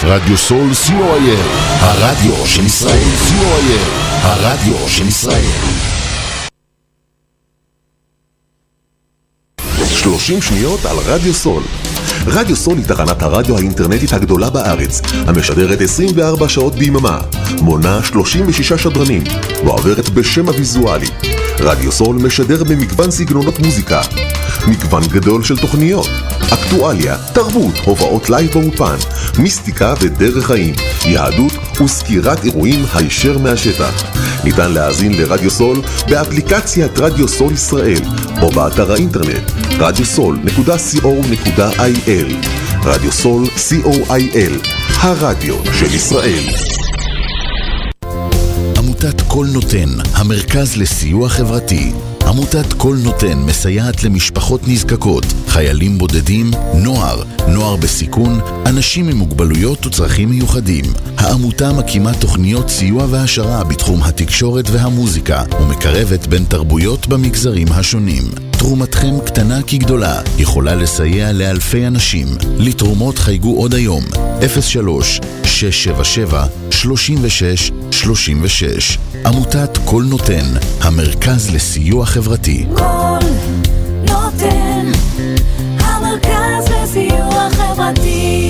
רדיו סול co.il, הרדיו של ישראל co.il, הרדיו של ישראל. 30 שניות על רדיו סול. רדיו סול היא תחנת הרדיו האינטרנטית הגדולה בארץ, המשדרת 24 שעות ביממה, מונה 36 שדרנים, ועוברת בשם הוויזואלי. רדיו סול משדר במגוון סגנונות מוזיקה, מגוון גדול של תוכניות, אקטואליה, תרבות, הופעות לייב באופן, מיסטיקה ודרך חיים, יהדות וסקירת אירועים הישר מהשטח. ניתן להאזין לרדיו סול באפליקציית רדיו סול ישראל או באתר האינטרנט radiosol.co.il. רדיו סול co.il, הרדיו של ישראל. עמותת כל נותן, המרכז לסיוע חברתי. עמותת כל נותן מסייעת למשפחות נזקקות, חיילים בודדים, נוער בסיכון, אנשים עם מוגבלויות וצרכים מיוחדים. העמותה מקימה תוכניות סיוע והשרה בתחום התקשורת והמוזיקה ומקרבת בין תרבויות במגזרים השונים. תרומתכם קטנה כגדולה, יכולה לסייע לאלפי אנשים. לתרומות חייגו עוד היום 03-677-3636. עמותת כל נותן, המרכז לסיוע חברתי. כל נותן, המרכז לסיוע חברתי.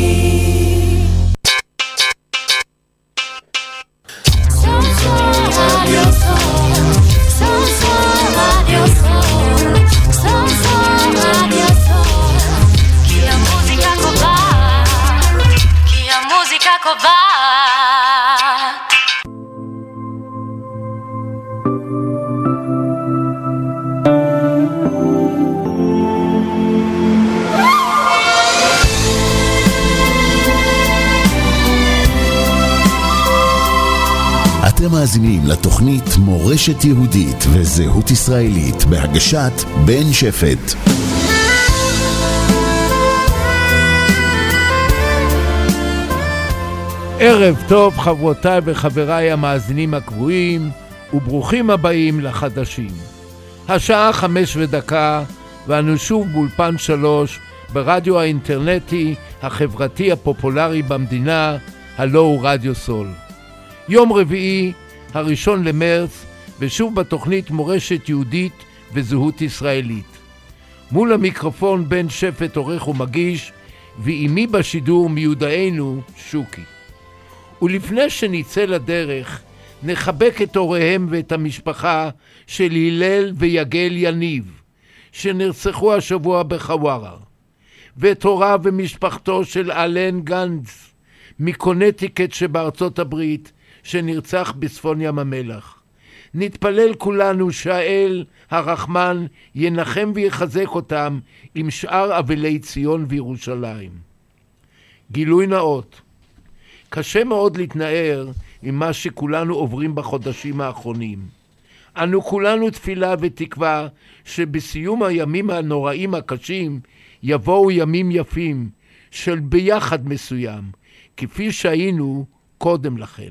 אתם מאזינים לתוכנית מורשת יהודית וזהות ישראלית בהגשת בן שפט. ערב טוב חברותיי וחבריי המאזינים הקבועים, וברוכים הבאים לחדשים. השעה 5:01 ואנו שוב באולפן 3 ברדיו האינטרנטי החברתי הפופולרי במדינה, הלא הוא רדיו סול. יום רביעי, 1 למרץ, ושוב בתוכנית מורשת יהודית וזהות ישראלית. מול המיקרופון בן שפט עורך ומגיש, ועימי בשידור מיודענו שוקי. ולפני שנצא לדרך, נחבק את הוריהם ואת המשפחה של הלל ויגל יניב, שנרצחו השבוע בחווארה, ואת הוריו ומשפחתו של אלן גנץ, מקונטיקט שבארצות הברית, שנרצח בצפון ים המלח. נתפלל כולנו שהאל הרחמן ינחם ויחזק אותם עם שאר אבלי ציון וירושלים. גילוי נאות, קשה מאוד להתנער עם מה שכולנו עוברים בחודשים האחרונים. אנו כולנו תפילה ותקווה שבסיום הימים הנוראים הקשים יבואו ימים יפים של ביחד מסוים, כפי שהיינו קודם לכן.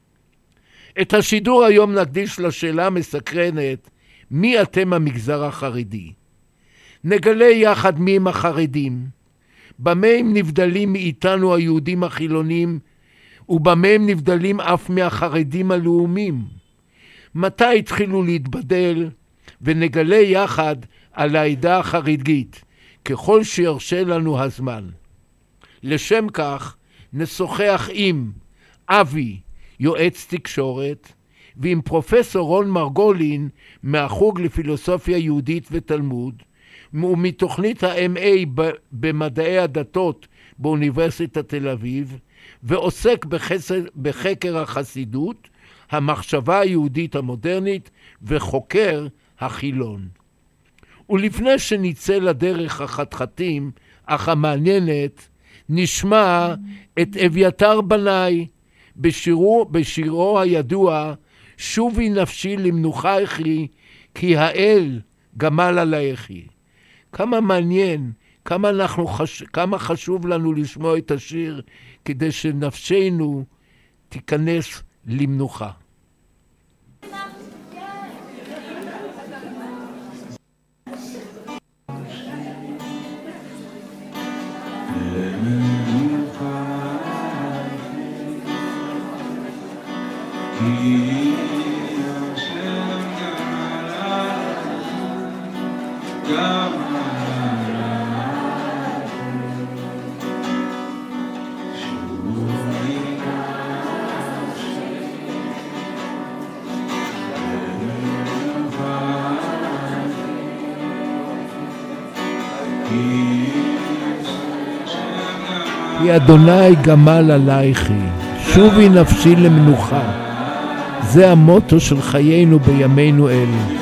את השידור היום נקדיש לשאלה המסקרנת, מי אתם המגזר החרדי? נגלה יחד מי הם החרדים, במה הם נבדלים מאיתנו היהודים החילונים, ובמה הם נבדלים אף מהחרדים הלאומים. מתי התחילו להתבדל, ונגלה יחד על העדה החרדית, ככל שירשה לנו הזמן. לשם כך נשוחח עם אבי, יועץ תקשורת, ועם פרופסור רון מרגולין מהחוג לפילוסופיה יהודית ותלמוד, ומתוכנית ה-MA במדעי הדתות באוניברסיטת תל אביב, ועוסק בחקר החסידות, המחשבה היהודית המודרנית וחוקר החילון. ולפני שנצא לדרך החתחתים, אך המעניינת, נשמע את אביתר בנאי, בשירו הידוע, שובי נפשי למנוחייך כי האל גמל עלייך. כמה מעניין, כמה חשוב לנו לשמוע את השיר, כדי שנפשנו תיכנס למנוחה. כי אדוני גמל עלייך, שובי נפשי למנוחה. זה המוטו של חיינו בימינו אלו.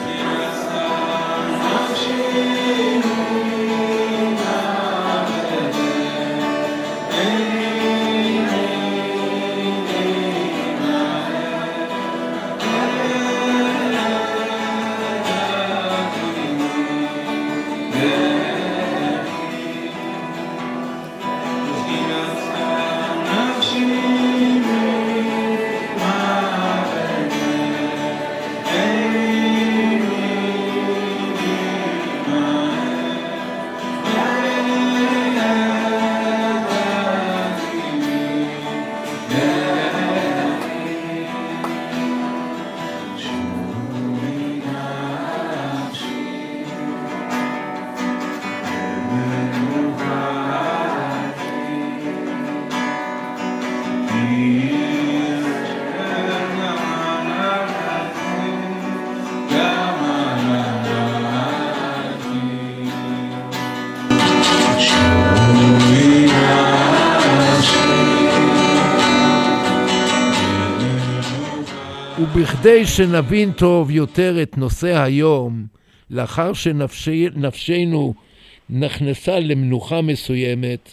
ובכדי שנבין טוב יותר את נושא היום, לאחר שנפשנו נכנסה למנוחה מסוימת,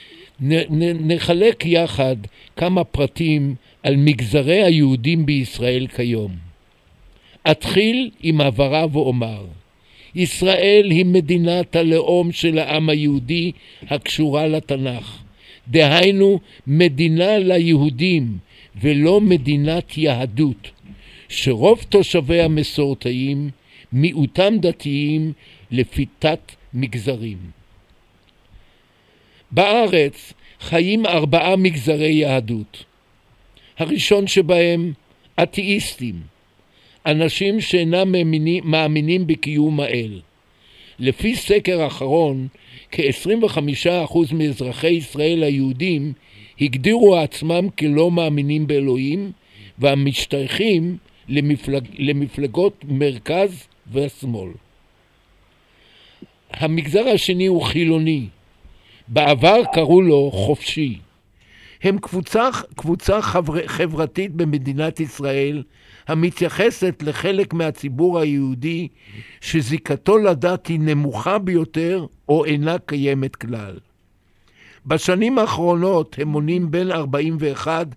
נחלק יחד כמה פרטים על מגזרי היהודים בישראל כיום. אתחיל עם הבהרה ואומר, ישראל היא מדינת הלאום של העם היהודי הקשורה לתנ"ך. דהיינו, מדינה ליהודים ולא מדינת יהדות, שרוב תושביה מסורתיים, מיעוטם דתיים לפי תת מגזרים. בארץ חיים 4 מגזרי יהדות. הראשון שבהם אתאיסטים, אנשים שאינם מאמינים בקיום האל. לפי סקר אחרון, כ-25% מאזרחי ישראל היהודים הגדירו עצמם כלא מאמינים באלוהים, והמשתייכים למפלגות מרכז ושמאל. המגזר השני הוא חילוני. בעבר קראו לו חופשי. הם קבוצה חברתית במדינת ישראל המתייחסת לחלק מהציבור היהודי שזיקתו לדת היא נמוכה ביותר או אינה קיימת כלל. בשנים האחרונות הם מונים בין 41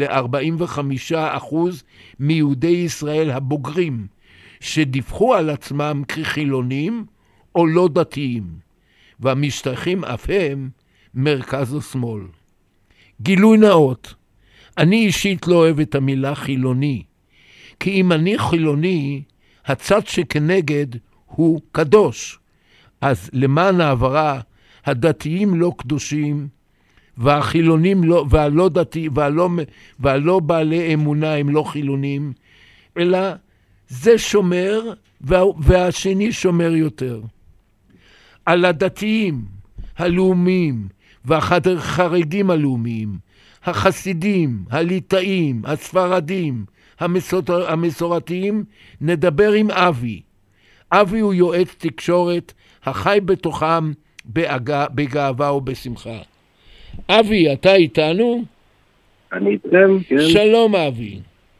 ל-45% מיהודי ישראל הבוגרים שדיווחו על עצמם כחילונים או לא דתיים, והמשתייכים אף הם מרכז או שמאל. גילוי נאות, אני אישית לא אוהב את המילה חילוני, כי אם אני חילוני, הצד שכנגד הוא קדוש. אז למען העברה, הדתיים לא קדושים, והחילונים לא, והלא דתיים, והלא בעלי אמונה הם לא חילונים, אלא זה שומר והשני שומר יותר. על הדתיים, הלאומיים והחרדים הלאומיים, החסידים, הליטאים, הספרדים, המסורתיים, נדבר עם אבי. אבי הוא יועץ תקשורת החי בתוכם בגאווה ובשמחה. אבי, אתה איתנו? אני איתכם, כן. שלום אבי.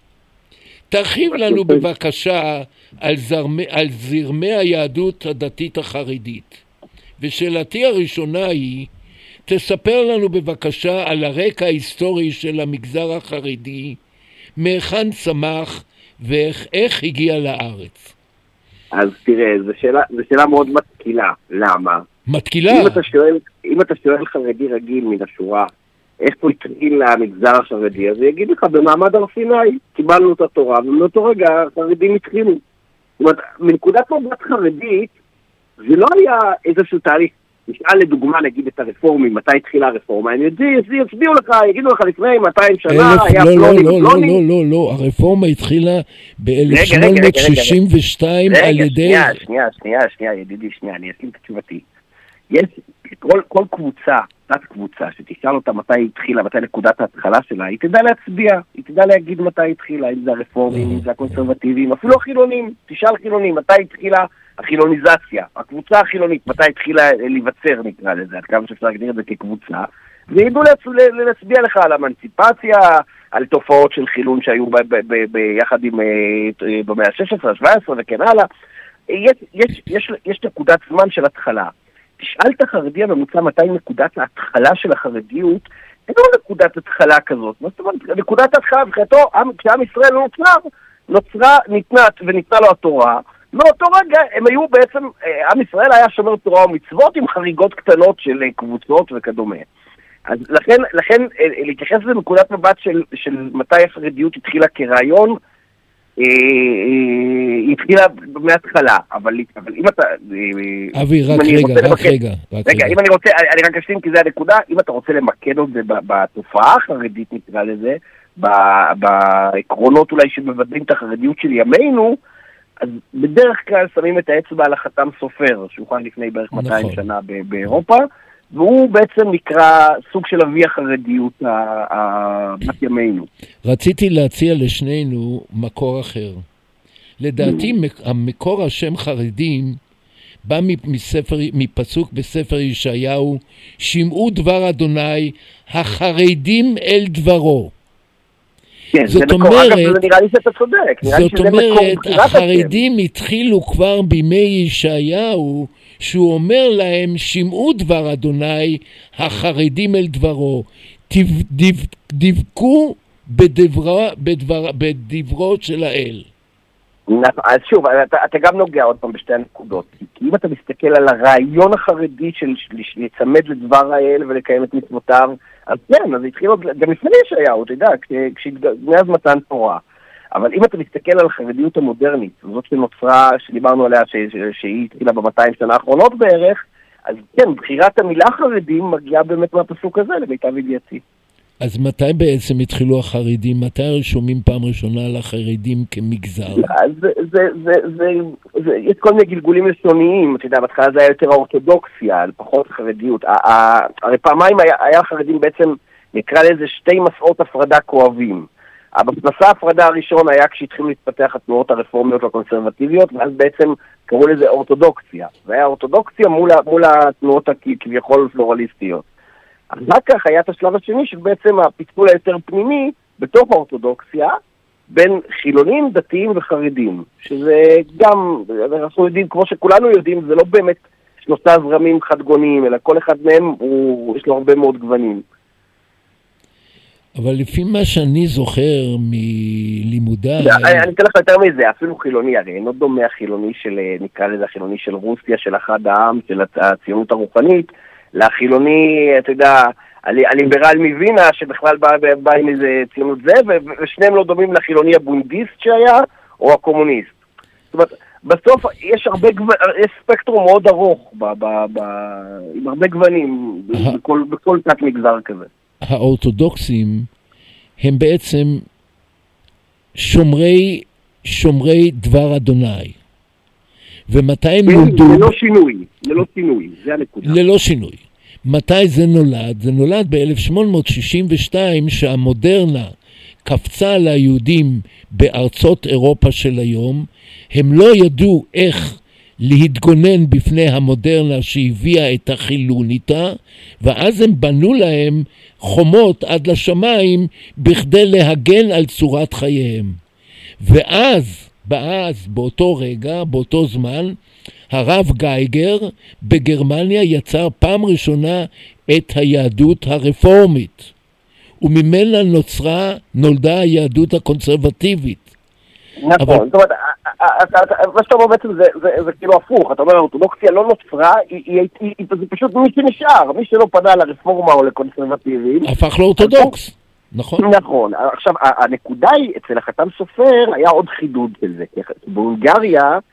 תרחיב לנו בבקשה על זרמי היהדות הדתית החרדית. ושאלתי הראשונה היא, תספר לנו בבקשה על הרקע ההיסטורי של המגזר החרדי, מהיכן צמח ואיך הגיע לארץ. אז תראה, זו שאלה מאוד מתקילה. למה? מתקילה? אם אתה שואל חרדי רגיל מן השורה, איפה התחיל המגזר החרדי, אז יגיד לך, במעמד הר סיני, קיבלנו את התורה, ומאותו רגע החרדים התחילו. זאת אומרת, מנקודת מבט חרדית, זה לא היה איזשהו תהליך תשאל לדוגמה, נגיד את הרפורמים, מתי התחילה הרפורמה, הם יצביעו לך, יגידו לך לפני 200 שנה, היה פלוני. לא, הרפורמה התחילה ב-1862 על ידי... שנייה, ידידי, אני אשים את תשובתי. יש כל קבוצה, תת קבוצה, שתשאל אותה מתי התחילה, מתי נקודת ההתחלה שלה, היא תדע להצביע, היא תדע להגיד מתי התחילה, אם זה הרפורמים, אם זה הקונסרבטיבים, אפילו החילונים, תשאל חילונים, מתי התחילה החילוניזציה, הקבוצה החילונית, מתי התחילה להיווצר, נקרא לזה, עד כמה שאפשר להגדיר את זה כקבוצה, וידעו להצביע לך על אמנציפציה, על תופעות של חילון שהיו ביחד עם במאה ה-16, ה-17 וכן הלאה. יש נקודת זמן של התחלה. תשאל את החרדי הממוצע מתי נקודת ההתחלה של החרדיות, אין לו נקודת התחלה כזאת. זאת אומרת, נקודת ההתחלה, כשעם ישראל ניתנה לו התורה, מאותו רגע הם היו בעצם, עם ישראל היה שומר תורה ומצוות עם חריגות קטנות של קבוצות וכדומה. אז לכן להתייחס לנקודת מבט של מתי החרדיות התחילה כרעיון, היא התחילה מההתחלה, אבל אם אתה... אבי, רק רגע. אם אני רוצה, אני רק אשלים כי זה הנקודה, אם אתה רוצה למקד את זה בתופעה החרדית, נקרא לזה, בעקרונות אולי שמבדלים את החרדיות של ימינו, אז בדרך כלל שמים את האצבע על החתם סופר, שהוא חי לפני בערך 200 שנה באירופה, והוא בעצם נקרא סוג של אבי החרדיות בת ימינו. רציתי להציע לשנינו מקור אחר. לדעתי המקור השם חרדים בא מפסוק בספר ישעיהו, שמעו דבר אדוני, החרדים אל דברו. כן, זאת אומרת, החרדים התחילו כבר בימי ישעיהו, שהוא אומר להם, שמעו דבר אדוני, החרדים אל דברו, דבקו בדברו של האל. אז שוב, אתה גם נוגע עוד פעם בשתי הנקודות, כי אם אתה מסתכל על הרעיון החרדי של לצמד לדבר האל ולקיים את מצוותיו, אז כן, אז התחילו גם לפני ישעיהו, אתה יודע, מאז מתן תורה. אבל אם אתה מסתכל על החרדיות המודרנית, זאת שנוצרה, שדיברנו עליה, שהיא התחילה ב-200 שנה האחרונות בערך, אז כן, בחירת המילה חרדים מגיעה באמת מהפסוק הזה, למיטב ידיעתי. אז מתי בעצם התחילו החרדים? מתי שומעים פעם ראשונה על החרדים כמגזר? אז יש כל מיני גלגולים לשוניים, אתה יודע, בהתחלה זה היה יותר האורתודוקסיה, פחות חרדיות. הרי פעמיים היה חרדים בעצם, נקרא לזה שתי מסעות הפרדה כואבים. מסע ההפרדה הראשון היה כשהתחילו להתפתח התנועות הרפורמיות והקונסרבטיביות, ואז בעצם קראו לזה אורתודוקסיה. והיה אורתודוקסיה מול התנועות כביכול פלורליסטיות. אחר כך היה את השלב השני של בעצם הפיצול היותר פנימי בתוך האורתודוקסיה, בין חילונים, דתיים וחרדים. שזה גם, אנחנו יודעים, כמו שכולנו יודעים, זה לא באמת שלושה זרמים חד-גוניים, אלא כל אחד מהם יש לו הרבה מאוד גוונים. אבל לפי מה שאני זוכר מלימודיי... אני אתן לך יותר מזה, אפילו חילוני, הרי אינו דומה החילוני של, נקרא לזה החילוני של רוסיה, של אחד העם, של הציונות הרוחנית, לחילוני, אתה יודע, הליברל מווינה, שבכלל בא עם איזה ציונות זה, ושניהם לא דומים לחילוני הבונדיסט שהיה, או הקומוניסט. זאת אומרת, בסוף יש ספקטרום מאוד ארוך, עם הרבה גוונים, בכל תת מגזר כזה. האורתודוקסים הם בעצם שומרי דבר אדוני. ומתי הם נולדו? ללא שינוי, זה הנקודה. ללא שינוי. מתי זה נולד? זה נולד ב-1862 שהמודרנה קפצה ליהודים בארצות אירופה של היום. הם לא ידעו איך להתגונן בפני המודרנה שהביאה את החילון איתה, ואז הם בנו להם חומות עד לשמיים בכדי להגן על צורת חייהם. ואז, באותו רגע, באותו זמן, הרב גייגר בגרמניה יצר פעם ראשונה את היהדות הרפורמית, וממנה נולדה היהדות הקונסרבטיבית. נכון, זאת אומרת, מה שאתה אומר בעצם זה כאילו הפוך, אתה אומר, האורתודוקסיה לא נוצרה, זה פשוט מי שנשאר, מי שלא פנה לרפורמה או לקונסרבטיבים. הפך לאורתודוקס, נכון? נכון, עכשיו, הנקודה היא, אצל החתם סופר היה עוד חידוד של זה, בהונגריה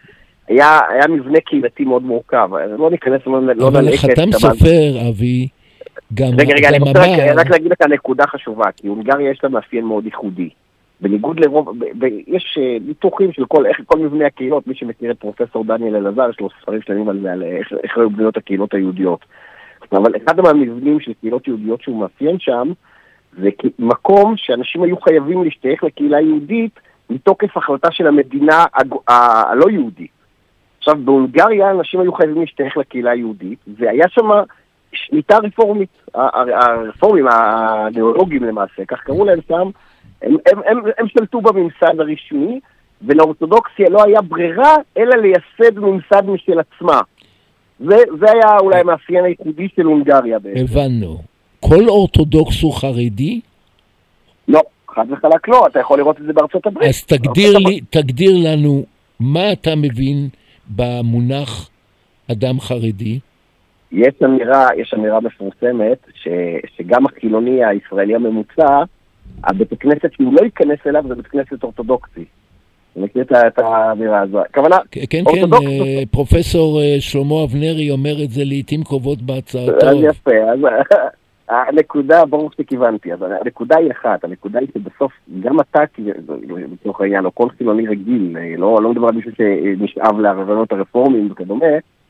היה מבנה קהילתי מאוד מורכב, לא ניכנס, לא נלקט. אבל חתם סופר, אבי, גם רגע, אני רוצה רק להגיד את הנקודה חשובה, כי הונגריה יש לה מאפיין מאוד ייחודי. בניגוד לרוב, יש ניתוחים של כל מבנה הקהילות, מי שמכיר את פרופסור דניאל אלעזר, יש לו ספרים שלמים על זה, על איך היו בנויות הקהילות היהודיות. אבל אחד מהמבנים של קהילות יהודיות שהוא מאפיין שם, זה מקום שאנשים היו חייבים להשתייך לקהילה יהודית, מתוקף החלטה של המדינה הלא יהודית. עכשיו, בהונגריה אנשים היו חייבים להשתייך לקהילה היהודית, והיה שם שליטה רפורמית. הרפורמים, הנאולוגים למעשה, כך קראו להם שם, הם שלטו בממסד הרשמי, ולאורתודוקסיה לא היה ברירה, אלא לייסד ממסד משל עצמה. זה היה אולי המאפיין הייחודי של הונגריה בעצם. הבנו. כל אורתודוקס הוא חרדי? לא, חד וחלק לא, אתה יכול לראות את זה בארצות הברית. אז תגדיר לנו מה אתה מבין במונח אדם חרדי. יש אמירה מפורסמת שגם החילוני הישראלי הממוצע, הבית הכנסת שהוא לא ייכנס אליו זה בית כנסת אורתודוקסי. אני מכיר את האמירה הזו. הכוונה, כן, פרופסור שלמה אבנרי אומר את זה לעתים קרובות בהצעתו. אז יפה, אז הנקודה, ברור שכיוונתי, אז הנקודה היא אחת, הנקודה היא שבסוף גם אתה, בתוך העניין, או כל חילוני רגיל, לא מדבר על מישהו שנשאב להרבנות הרפורמים וכדומה,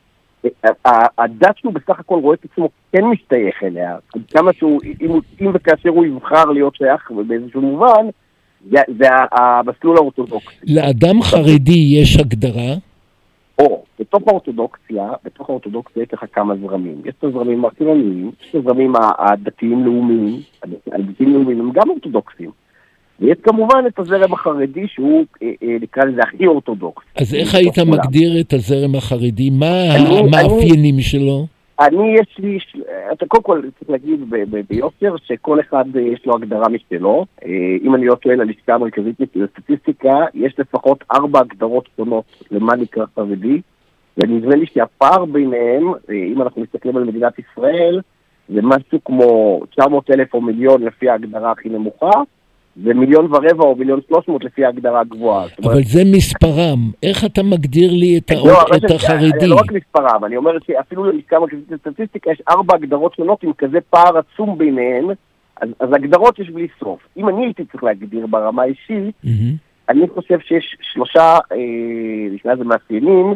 הדת שהוא בסך הכל רואה את עצמו כן משתייך אליה, כמה שהוא, אם וכאשר הוא יבחר להיות שייך באיזשהו מובן, זה המסלול האורתודוקסי. לאדם חרדי יש הגדרה? או, בתוך האורתודוקסיה יש לך כמה זרמים. יש את הזרמים החילוניים, יש את הזרמים הדתיים-לאומיים, הדתיים-לאומיים הם גם אורתודוקסים. ויש כמובן את הזרם החרדי שהוא נקרא לזה הכי אורתודוקס. אז איך היית מגדיר את הזרם החרדי? מה המאפיינים שלו? יש לי, אתה קודם כל צריך להגיד ביושר שכל אחד יש לו הגדרה משלו. אם אני לא שואל על לשכה המרכזית לסטטיסטיקה, יש לפחות 4 הגדרות שונות למה נקרא חרדי, ונדמה לי שהפער ביניהם, אם אנחנו מסתכלים על מדינת ישראל, זה משהו כמו 900,000 או מיליון לפי ההגדרה הכי נמוכה, ו1,250,000 או 1,300,000 לפי ההגדרה הגבוהה. אבל זה מספרם. איך אתה מגדיר לי את החרדי? לא רק מספרם, אני אומר שאפילו ללשכה המרכזית לסטטיסטיקה יש 4 הגדרות שונות עם כזה פער עצום ביניהן, אז הגדרות יש בלי סוף. אם אני הייתי צריך להגדיר ברמה האישית, אני חושב שיש 3 מאפיינים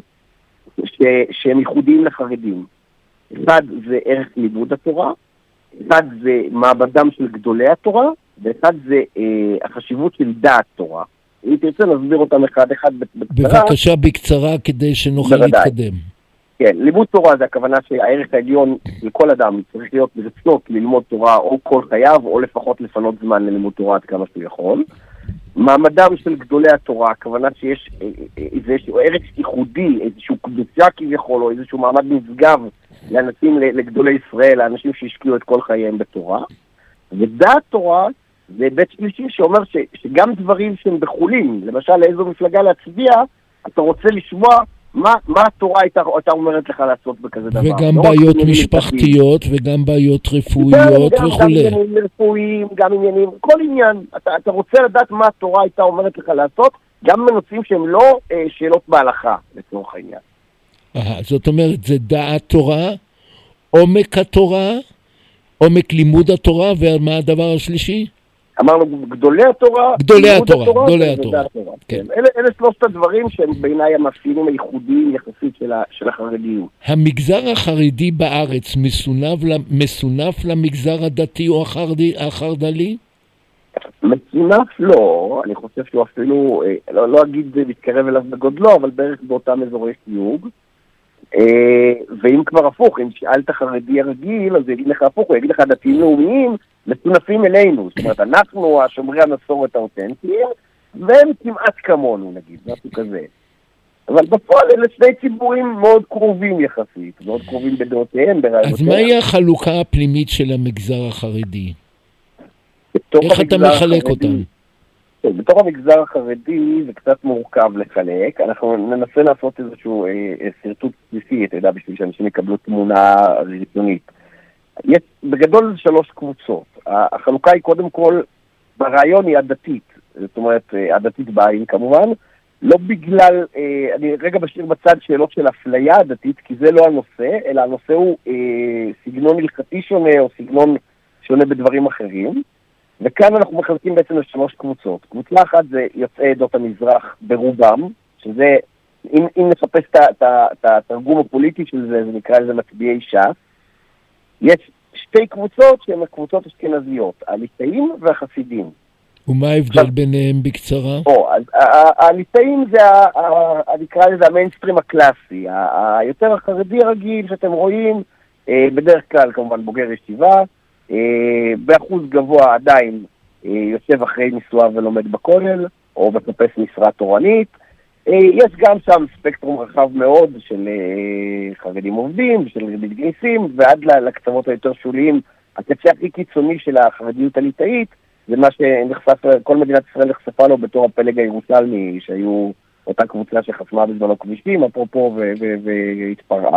שהם ייחודיים לחרדים. אחד זה ערך לימוד התורה, אחד זה מעמדם של גדולי התורה, ואחד זה החשיבות של דעת תורה. אם תרצה נסביר אותם אחד בקצרה. בבקשה בקצרה כדי שנוכל להתקדם. כן, לימוד תורה זה הכוונה שהערך העליון לכל אדם צריך להיות ברצות ללמוד תורה או כל חייו, או לפחות לפנות זמן ללימוד תורה עד כמה שהוא יכול. מעמדם של גדולי התורה, הכוונה שיש איזשהו ערך ייחודי, איזשהו קדושה כביכול, או איזשהו מעמד נשגב לאנשים, לגדולי ישראל, לאנשים שהשקיעו את כל חייהם בתורה. ודעת תורה זה בית שלישי שאומר שגם דברים שהם בחולים, למשל לאיזו מפלגה להצביע, אתה רוצה לשמוע מה התורה הייתה אומרת לך לעשות בכזה דבר. וגם בעיות משפחתיות וגם בעיות רפואיות וכו'. גם עניינים רפואיים, גם עניינים, כל עניין. אתה רוצה לדעת מה התורה הייתה אומרת לך לעשות, גם בנושאים שהם לא שאלות בהלכה, לצורך העניין. זאת אומרת, זה דעת תורה, עומק התורה, עומק לימוד התורה, ומה הדבר השלישי? אמרנו גדולי התורה, גדולי התורה. כן. אלה 3 הדברים שהם בעיניי המאפיינים הייחודיים יחסית של החרדיות. המגזר החרדי בארץ מסונף למגזר הדתי או החרד"לי? מסונף לא, אני חושב שהוא אפילו, לא אגיד מתקרב אליו בגודלו, אבל בערך באותם אזורי סיוג. ואם כבר הפוך, אם שאלת חרדי הרגיל, אז יגיד לך הפוך, הוא יגיד לך דתיים לאומיים, מסונפים אלינו. זאת אומרת, אנחנו השומרי המסורת האותנטיים, והם כמעט כמונו, נגיד, משהו כזה. אבל בפועל אלה 2 ציבורים מאוד קרובים יחסית, מאוד קרובים בדעותיהם, ברעיונותיהם. אז מהי החלוקה הפנימית של המגזר החרדי? איך אתה מחלק אותם? בתוך המגזר החרדי זה קצת מורכב לחלק, אנחנו ננסה לעשות איזשהו סרטוט בסיסי, אתה יודע, בשביל שאנשים יקבלו תמונה ראשונית. יש בגדול 3 קבוצות. החלוקה היא קודם כל, ברעיון היא הדתית, זאת אומרת, הדתית בעין כמובן, לא בגלל, אני רגע משאיר בצד שאלות של אפליה דתית, כי זה לא הנושא, אלא הנושא הוא סגנון הלכתי שונה, או סגנון שונה בדברים אחרים. וכאן אנחנו מחלקים בעצם לשלוש קבוצות. קבוצה אחת זה יוצאי עדות המזרח ברובם, שזה, אם נחפש את התרגום הפוליטי של זה, זה נקרא לזה מצביעי ש"ס. יש שתי קבוצות שהן הקבוצות אשכנזיות, הליטאים והחסידים. ומה ההבדל ביניהם בקצרה? הליטאים זה, נקרא לזה המיינסטרים הקלאסי, היותר החרדי הרגיל שאתם רואים, בדרך כלל כמובן בוגר ישיבה, באחוז גבוה עדיין יושב אחרי נישואיו ולומד בכולל, או מחפש משרה תורנית. יש גם שם ספקטרום רחב מאוד של חרדים עובדים, של מתגייסים, ועד לקצוות היותר שוליים. הקצה הכי קיצוני של החרדיות הליטאית, זה מה שנחשף, כל מדינת ישראל נחשפה לו בתור הפלג הירושלמי, שהיו אותה קבוצה שחסמה בזמנו כבישים, אפרופו, והתפרעה.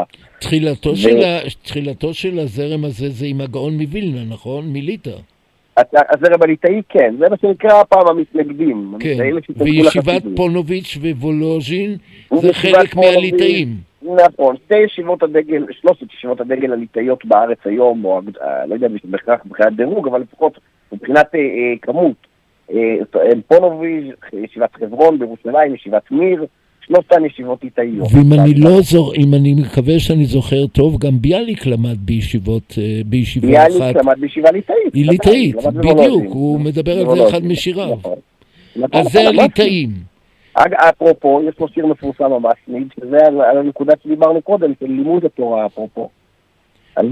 תחילתו של הזרם הזה זה עם הגאון מווילנה, נכון? מליטא. הזרם הליטאי, כן. זה מה שנקרא פעם המתנגדים. כן, וישיבת פונוביץ' ווולוז'ין זה חלק מהליטאים. נכון, שלושת ישיבות הדגל הליטאיות בארץ היום, או לא יודע בהכרח מבחינת דירוג, אבל לפחות מבחינת כמות. פונוביץ', ישיבת חברון בירושלים, ישיבת מיר, שלושתן ישיבות ליטאיות. אם אני מקווה שאני זוכר טוב, גם ביאליק למד בישיבה אחת. ביאליק למד בישיבה ליטאית. היא ליטאית, בדיוק, הוא מדבר על זה אחד משיריו. אז זה הליטאים. אפרופו, יש לו שיר מפורסם המסניד, שזה על הנקודה שדיברנו קודם, של לימוד התורה, אפרופו. אז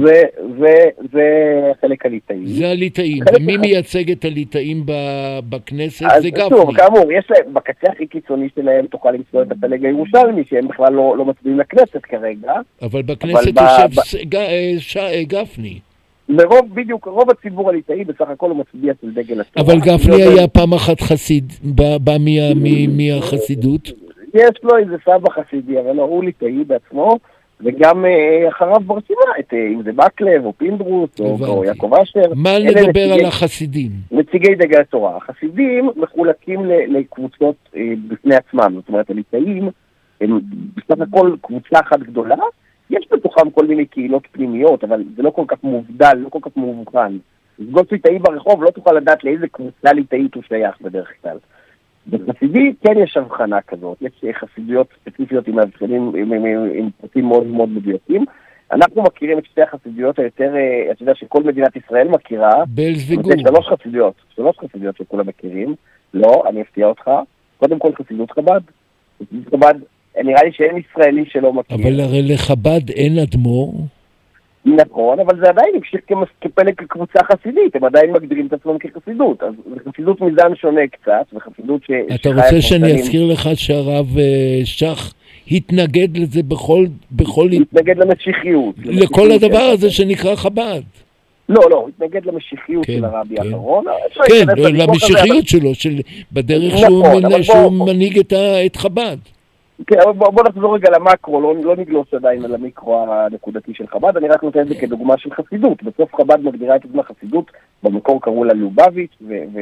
זה חלק הליטאים. זה הליטאים, ומי מייצג את הליטאים בכנסת? זה גפני. טוב, כאמור, יש להם, בקצה הכי קיצוני שלהם תוכל למצוא את הפלג הירושלמי, שהם בכלל לא מצביעים לכנסת כרגע. אבל בכנסת יושב גפני. בדיוק, רוב הציבור הליטאי בסך הכל הוא מצביע של דגל התורה. אבל גפני היה פעם אחת חסיד, בא מהחסידות. יש לו איזה סבא חסידי, אבל הוא ליטאי בעצמו, וגם אחריו ברשימה, אם זה מקלב או פינדרוס או יעקב אשר. מה נדבר על החסידים? נציגי דגל התורה. החסידים מחולקים לקבוצות בפני עצמם, זאת אומרת, הליטאים הם בסך הכל קבוצה אחת גדולה, יש בתוכם כל מיני קהילות פנימיות, אבל זה לא כל כך מובדל, לא כל כך מובחן. סגול ליטאי ברחוב לא תוכל לדעת לאיזה קבוצה ליטאית הוא שייך בדרך כלל. בחסידי כן יש הבחנה כזאת, יש חסידויות ספציפיות עם פרטים מאוד מאוד מדויקים. אנחנו מכירים את שתי החסידויות היותר, אתה יודע שכל מדינת ישראל מכירה. בלז וגור. שלוש חסידויות שכולם מכירים. לא, אני אפתיע אותך. קודם כל חסידות חב"ד. חסידות חב"ד, נראה לי שאין ישראלי שלא מכיר. אבל הרי לחב"ד אין אדמו"ר. נכון, אבל זה עדיין המשיך כפלג כקבוצה חסידית, הם עדיין מגדירים את עצמם כחסידות, אז חסידות מזן שונה קצת, וחסידות אתה רוצה שאני אזכיר לך שהרב שח התנגד לזה בכל... התנגד למשיחיות. לכל הדבר הזה שנקרא חב"ד. לא, התנגד למשיחיות של הרבי האחרון. כן, למשיחיות שלו, בדרך שהוא מנהיג את חב"ד. כן, בוא נחזור רגע למקרו, לא נגלוש עדיין על המיקרו הנקודתי של חב"ד, אני רק נותן את זה כדוגמה של חסידות. בסוף חב"ד מגדירה את עצמה חסידות, במקור קראו לה לובביץ'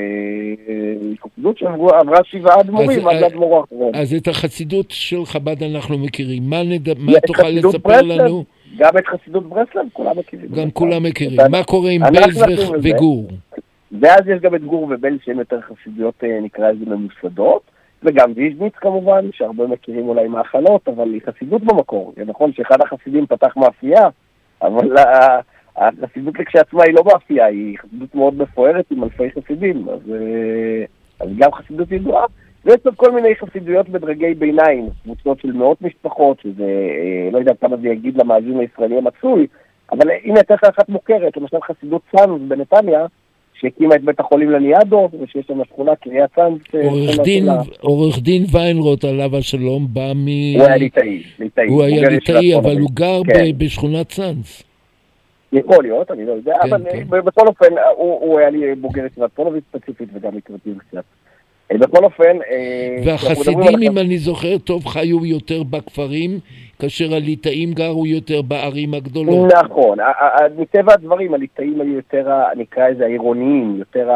וחסידות שעברה 7 אדמו"רים עד לאדמו"ר האחרון. אז את החסידות של חב"ד אנחנו מכירים. מה תוכל לספר לנו? גם את חסידות ברסלב, כולם מכירים. גם כולם מכירים. מה קורה עם בלז וגור? ואז יש גם את גור ובלז שהם יותר חסידויות, נקרא לזה ממוסדות. וגם ויז'ניץ כמובן, שהרבה מכירים אולי מאכלות, אבל היא חסידות במקור. זה נכון שאחד החסידים פתח מאפייה, אבל החסידות כשעצמה היא לא מאפייה, היא חסידות מאוד מפוארת עם אלפי חסידים, אז גם חסידות ידועה. ויש עוד כל מיני חסידויות בדרגי ביניים, קבוצות של מאות משפחות, שזה לא יודע כמה זה יגיד למאזין הישראלי המצוי, אבל הנה הייתה אחת מוכרת, למשל חסידות צאנז בנתניה, שהקימה את בית החולים לניאדו, ושיש שם שכונה, קריית צאנז. עורך דין ויינרוט עליו השלום בא מ... הוא היה ליטאי. הוא היה ליטאי, אבל הוא גר בשכונת צאנז. יכול להיות, אני לא יודע, אבל בכל אופן, הוא היה לי בוגר ישיבת פונוביץ' ספציפית, וגם מקרבים קצת. בכל אופן... והחסידים, אם אני זוכר טוב, חיו יותר בכפרים, כאשר הליטאים גרו יותר בערים הגדולות. נכון, מטבע הדברים, הליטאים היו יותר, נקרא איזה העירוניים,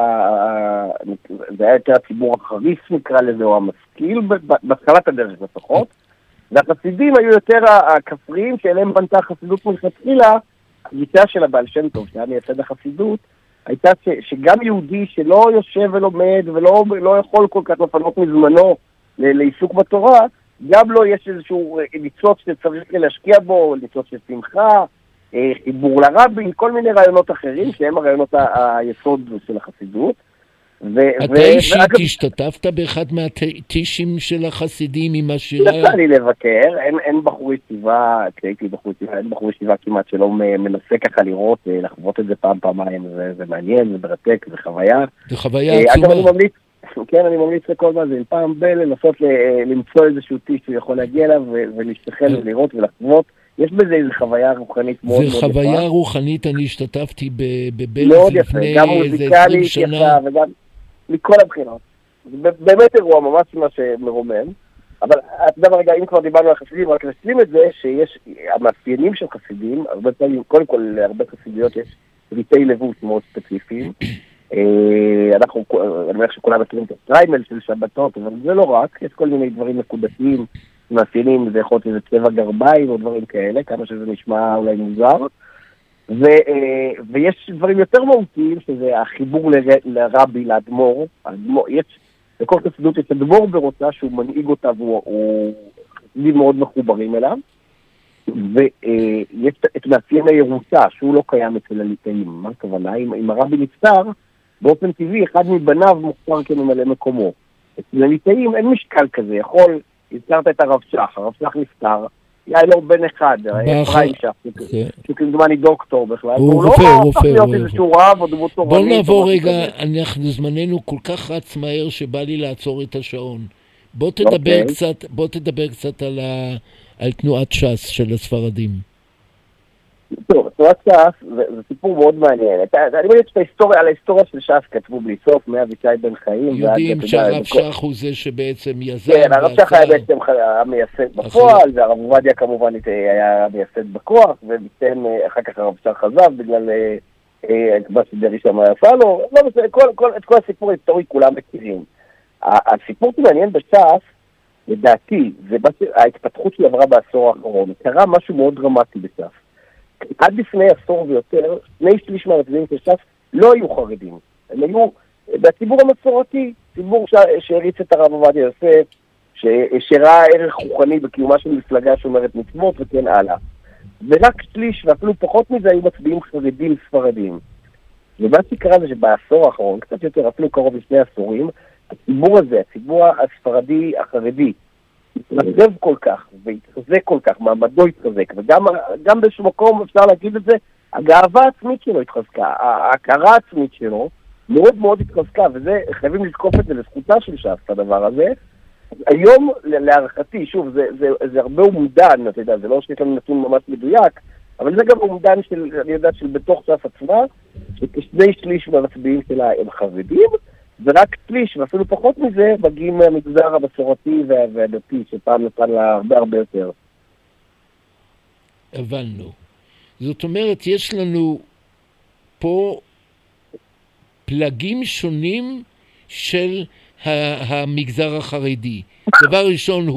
זה היה יותר הציבור החריף, נקרא לזה, או המשכיל, בהתחלת הדרך לפחות, והחסידים היו יותר הכפריים, שאליהם בנתה חסידות מלכתחילה, הגישה של הבעל שם טוב, שהיה מייסד החסידות, הייתה שגם יהודי שלא יושב ולומד ולא יכול כל כך לפנות מזמנו לעיסוק בתורה, גם לו יש איזשהו ניצוץ שצריך להשקיע בו, ניצוץ של שמחה, חיבור לרבי, כל מיני רעיונות אחרים שהם הרעיונות היסוד של החסידות. אתה אישית השתתפת באחד מהטישים של החסידים עם השירה? יצא לי לבקר, אין בחור ישיבה, כשהייתי בחור ישיבה, אין בחור ישיבה כמעט שלא מנסה ככה לראות, לחוות את זה פעם-פעמיים, זה מעניין, זה מרתק, זה חוויה. זה חוויה עצומה. כן, אני ממליץ לכל מה זה, פעם לנסות למצוא איזשהו טיש שהוא יכול להגיע אליו ולהשתחל ולראות ולחוות. יש בזה איזו חוויה רוחנית מאוד מאוד יפה. זה חוויה רוחנית, אני השתתפתי בבלז לפני איזה 20 שנה. וגם מכל הבחינות. זה באמת אירוע ממש מה שמרומם. אבל אתה יודע רגע, אם כבר דיברנו על חסידים, רק נסים את זה שיש המאפיינים של חסידים, הרבה פעמים, קודם כל להרבה חסידיות יש ריטי לבוש מאוד ספציפיים. אני אומר שכולם מכירים את הטריימל של שבתות, אבל זה לא רק, יש כל מיני דברים נקודתיים, מאפיינים, זה יכול להיות איזה צבע גרביים או דברים כאלה, כמה שזה נשמע אולי מוזר, ויש דברים יותר מהותיים, שזה החיבור לרבי, לאדמו"ר, יש, לכל חסידות יש אדמו"ר ברוצה שהוא מנהיג אותה, והוא חסידים מאוד מחוברים אליו, ויש את מאפיין הירוצה, שהוא לא קיים אצל הליטאים. מה הכוונה? אם הרבי נפטר, באופן טבעי, אחד מבניו מוכתר כממלא מקומו. אצל הליטאים אין משקל כזה, הזכרת את הרב שח נפטר, היה לו בן אחד, אפרים שח, שכמדומני דוקטור בכלל, והוא לא הפך להיות איזשהו רב או דמות תורנית. בוא נעבור רגע, זמננו כל כך רץ מהר שבא לי לעצור את השעון. בוא תדבר קצת על תנועת ש"ס של הספרדים. טוב, תנועת ש"ס זה סיפור מאוד מעניין. אני מבין על ההיסטוריה של ש"ס כתבו בלי סוף, מאבישי בן חיים. יודעים שהרב שך הוא זה שבעצם יזם. כן, הרב שך היה בעצם המייסד בפועל, והרב עובדיה כמובן היה המייסד בכוח, וביתן אחר כך הרב שך חזב בגלל מה שדרי שם עשה לו. את כל הסיפור ההיסטורי כולם מכירים. הסיפור שמעניין בש"ס, לדעתי, זה ההתפתחות של עברה בעשור האחרון. קרה משהו מאוד דרמטי בש"ס. עד לפני עשור ויותר, 2/3 מהמצביעים של ש"ס לא היו חרדים. הם היו בציבור המסורתי, ציבור שהריץ את הרב עובדיה יוסף, שראה ערך רוחני בקיומה של מפלגה שאומרת מצוות וכן הלאה. ורק 1/3 ואפילו פחות מזה היו מצביעים חרדים ספרדים. ומה שקרה זה שבעשור האחרון, קצת יותר, אפילו קרוב ל2 עשורים, הציבור הזה, הציבור הספרדי החרדי, התנדב כל כך והתחזק כל כך, מעמדו התחזק, וגם באיזשהו מקום אפשר להגיד את זה, הגאווה העצמית שלו התחזקה, ההכרה העצמית שלו מאוד מאוד התחזקה, וזה, חייבים לזקוף את זה לזכותה של ש"ס, את הדבר הזה. היום, להערכתי, שוב, זה הרבה אומדן, אתה יודע, זה לא שיש לנו נתון ממש מדויק, אבל זה גם אומדן אני יודע, של בתוך ש"ס עצמה, שכ2/3 מהמצביעים שלה הם חרדים, ורק 1/3, ואפילו פחות מזה, מגיעים מהמגזר המסורתי והדתי, שפעם נתן לה הרבה יותר. הבנו. זאת אומרת, יש לנו פה פלגים שונים של המגזר החרדי. דבר ראשון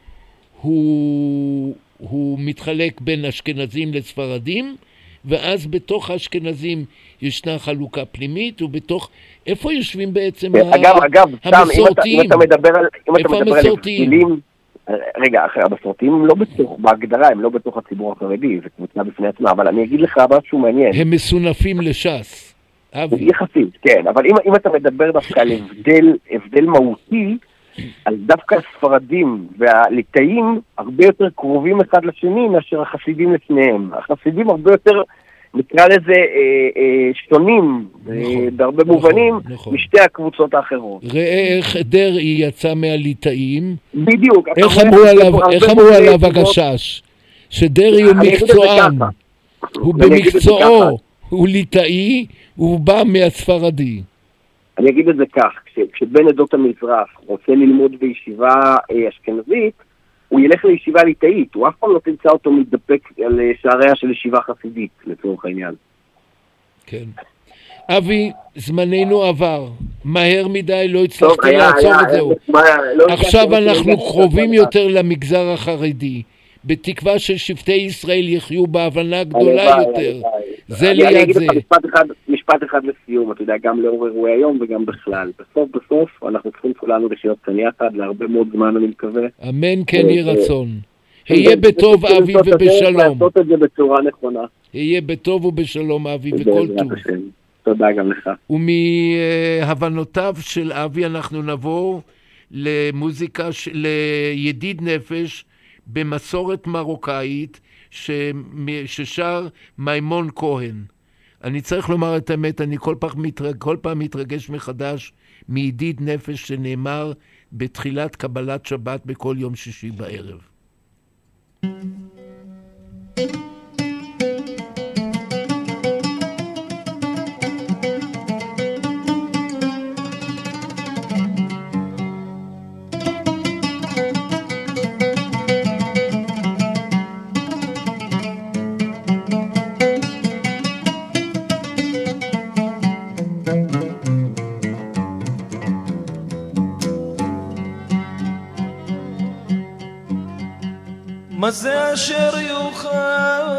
הוא מתחלק בין אשכנזים לספרדים, ואז בתוך האשכנזים ישנה חלוקה פנימית, ובתוך... איפה יושבים בעצם המסורתיים? אם אתה מדבר על הבדלים... רגע, המסורתיים הם לא בתוך, בהגדרה, הם לא בתוך הציבור החרדי, זה קבוצה בפני עצמה, אבל אני אגיד לך משהו מעניין. הם מסונפים לש"ס. יחסית, כן, אבל אם אתה מדבר דווקא על הבדל מהותי, אז דווקא הספרדים והליטאים הרבה יותר קרובים אחד לשני מאשר החסידים לשניהם. החסידים הרבה יותר, נקרא לזה, שונים, בהרבה מובנים, משתי הקבוצות האחרות. ראה איך דרעי יצא מהליטאים. בדיוק. איך אמרו עליו הגשש? שדרעי הוא מקצוען. הוא במקצועו, הוא ליטאי, הוא בא מהספרדי. אני אגיד את זה כך, כשבן עדות המזרח רוצה ללמוד בישיבה אשכנזית, הוא ילך לישיבה ליטאית, הוא אף פעם לא תמצא אותו מתדפק על שעריה של ישיבה חסידית, לצורך העניין. כן. אבי, זמננו עבר. מהר מדי לא הצלחתי לעצור את זהו. עכשיו אנחנו קרובים יותר למגזר החרדי. בתקווה ששבטי ישראל יחיו בהבנה גדולה יותר. זה ליד זה. אני אגיד לך משפט אחד לסיום, אתה יודע, גם לאור אירועי היום וגם בכלל. בסוף אנחנו צריכים כולנו לחיות כאן יחד, להרבה מאוד זמן אני מקווה. אמן כן יהי רצון. היה בטוב אבי ובשלום. לעשות את זה בצורה נכונה. היה בטוב ובשלום אבי וכל טוב. תודה גם לך. ומהבנותיו של אבי אנחנו נבוא למוזיקה, לידיד נפש, במסורת מרוקאית ששר מימון כהן. אני צריך לומר את האמת, אני כל פעם מתרגש מחדש מידיד נפש שנאמר בתחילת קבלת שבת בכל יום שישי בערב. מה זה אשר יוכל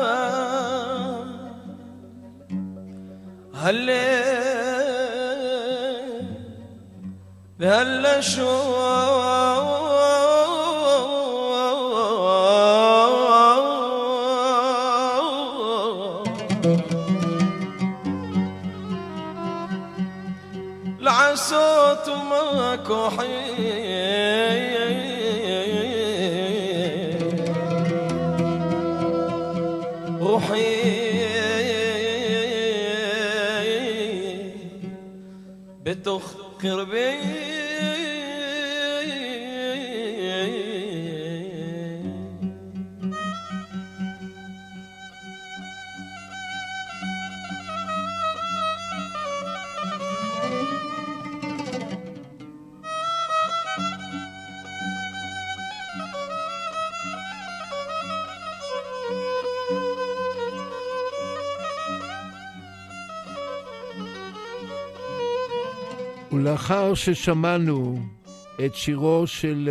הלב והלשון לעשות מה כוחי בתוך קרבי ולאחר ששמענו את שירו של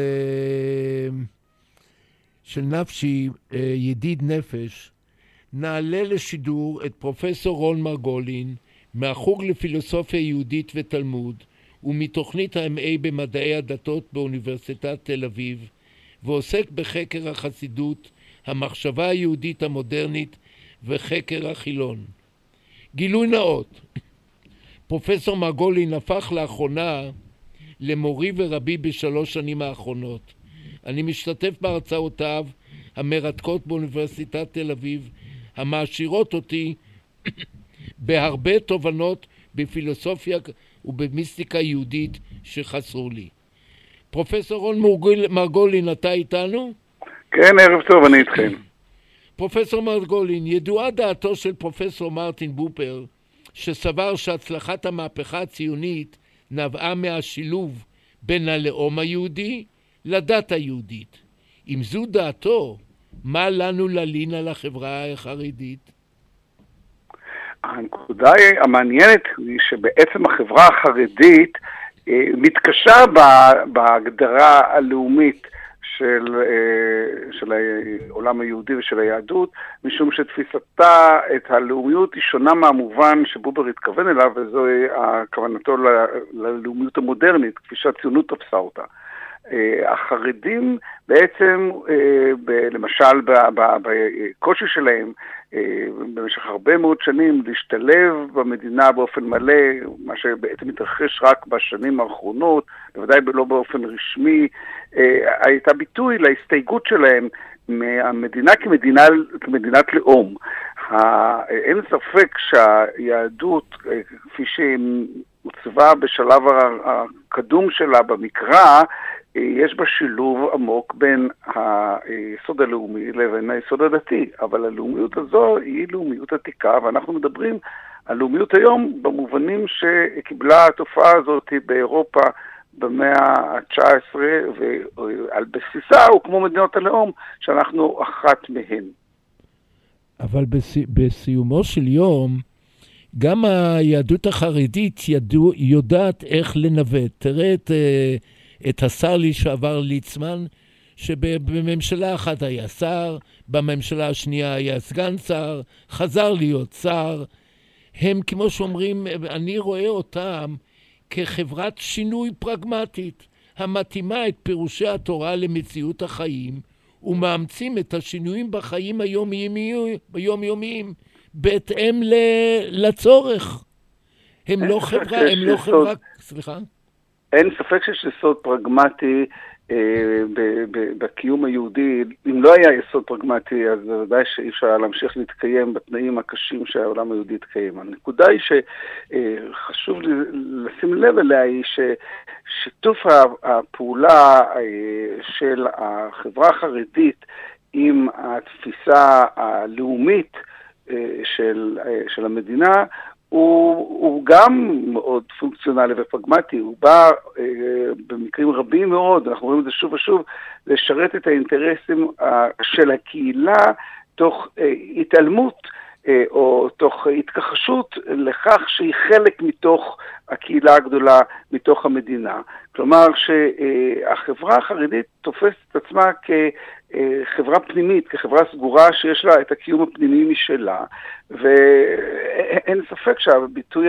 נפשי, ידיד נפש, נעלה לשידור את פרופסור רון מרגולין מהחוג לפילוסופיה יהודית ותלמוד ומתוכנית ה-MA במדעי הדתות באוניברסיטת תל אביב, ועוסק בחקר החסידות, המחשבה היהודית המודרנית וחקר החילון. גילוי נאות, פרופסור מרגולין הפך לאחרונה למורי ורבי בשלוש שנים האחרונות. אני משתתף בהרצאותיו המרתקות באוניברסיטת תל אביב, המעשירות אותי בהרבה תובנות בפילוסופיה ובמיסטיקה יהודית שחסרו לי. פרופסור רון מרגולין, אתה איתנו? כן, ערב טוב, אני איתכם. פרופסור מרגולין, ידועה דעתו של פרופסור מרטין בופר, שסבר שהצלחת המהפכה הציונית נבעה מהשילוב בין הלאום היהודי לדת היהודית. אם זו דעתו, מה לנו ללין על החברה החרדית? הנקודה המעניינת היא שבעצם החברה החרדית מתקשה בהגדרה הלאומית של העולם היהודי ושל היהדות, משום שתפיסתה את הלאומיות היא שונה מהמובן שבובר התכוון אליו, וזו הכוונתו ללאומיות המודרנית, כפי שהציונות תפסה אותה. החרדים בעצם, למשל בקושי שלהם, במשך הרבה מאוד שנים להשתלב במדינה באופן מלא, מה שבעצם מתרחש רק בשנים האחרונות, בוודאי לא באופן רשמי, הייתה ביטוי להסתייגות שלהם מהמדינה כמדינת לאום. אין ספק שהיהדות, כפי שהוצבה בשלב הקדום שלה במקרא, יש בה שילוב עמוק בין היסוד הלאומי לבין היסוד הדתי, אבל הלאומיות הזו היא לאומיות עתיקה, ואנחנו מדברים הלאומיות היום, במובנים שקיבלה התופעה הזאת באירופה במאה ה-19, ועל בסיסה הוא כמו מדינות הלאום, שאנחנו אחת מהן. אבל בסיומו של יום, גם היהדות החרדית יודעת איך לנווט. תראה את השר לשעבר ליצמן, שבממשלה אחת היה שר, בממשלה השנייה היה סגן שר, חזר להיות שר. הם, כמו שאומרים, אני רואה אותם כחברת שינוי פרגמטית, המתאימה את פירושי התורה למציאות החיים, ומאמצים את השינויים בחיים היומיומיים, בהתאם לצורך. הם לא חברה, סליחה? אין ספק שיש יסוד פרגמטי בקיום היהודי. אם לא היה יסוד פרגמטי, אז ודאי שאי אפשר להמשיך להתקיים בתנאים הקשים שהעולם היהודי התקיים. הנקודה היא שחשוב לשים לב אליה היא ששיתוף הפעולה של החברה החרדית עם התפיסה הלאומית של המדינה הוא גם מאוד פונקציונלי ופרגמטי. הוא בא במקרים רבים מאוד, אנחנו רואים את זה שוב ושוב, לשרת את האינטרסים של הקהילה תוך התעלמות או תוך התכחשות לכך שהיא חלק מתוך הקהילה הגדולה, מתוך המדינה. כלומר שהחברה החרדית תופסת את עצמה כחברה פנימית, כחברה סגורה שיש לה את הקיום הפנימי משלה, ואין ספק שהביטוי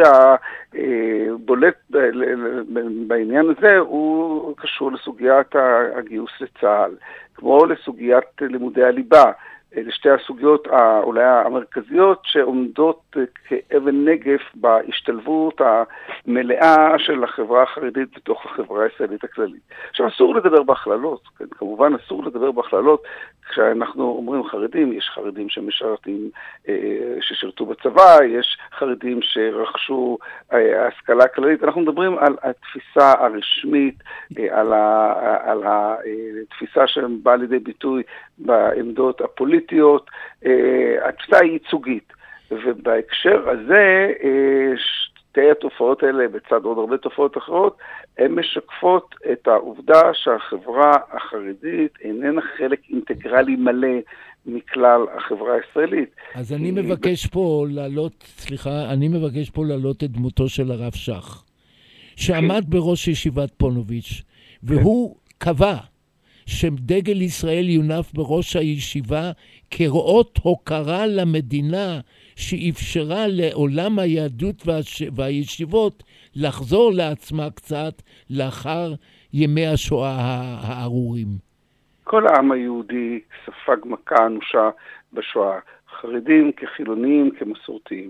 הבולט בעניין הזה הוא קשור לסוגיית הגיוס לצה"ל, כמו לסוגיית לימודי הליבה. לשתי הסוגיות אולי המרכזיות שעומדות כאבן נגף בהשתלבות המלאה של החברה החרדית בתוך החברה הישראלית הכללית. עכשיו אסור לדבר בהכללות, כן? כמובן אסור לדבר בהכללות. כשאנחנו אומרים חרדים, יש חרדים שמשרתים, ששירתו בצבא, יש חרדים שרכשו השכלה כללית. אנחנו מדברים על התפיסה הרשמית, על התפיסה שבאה לידי ביטוי בעמדות הפוליטיות, התפיסה היא ייצוגית. ובהקשר הזה, שתי התופעות האלה, בצד עוד הרבה תופעות אחרות, הן משקפות את העובדה שהחברה החרדית איננה חלק אינטגרלי מלא מכלל החברה הישראלית. אז אני מבקש פה להעלות את דמותו של הרב שך, שעמד בראש ישיבת פונוביץ', והוא קבע שדגל ישראל יונף בראש הישיבה כראות הוקרה למדינה שאפשרה לעולם היהדות והישיבות לחזור לעצמה קצת לאחר ימי השואה הארורים. כל העם היהודי ספג מכה אנושה בשואה, חרדים כחילונים כמסורתיים.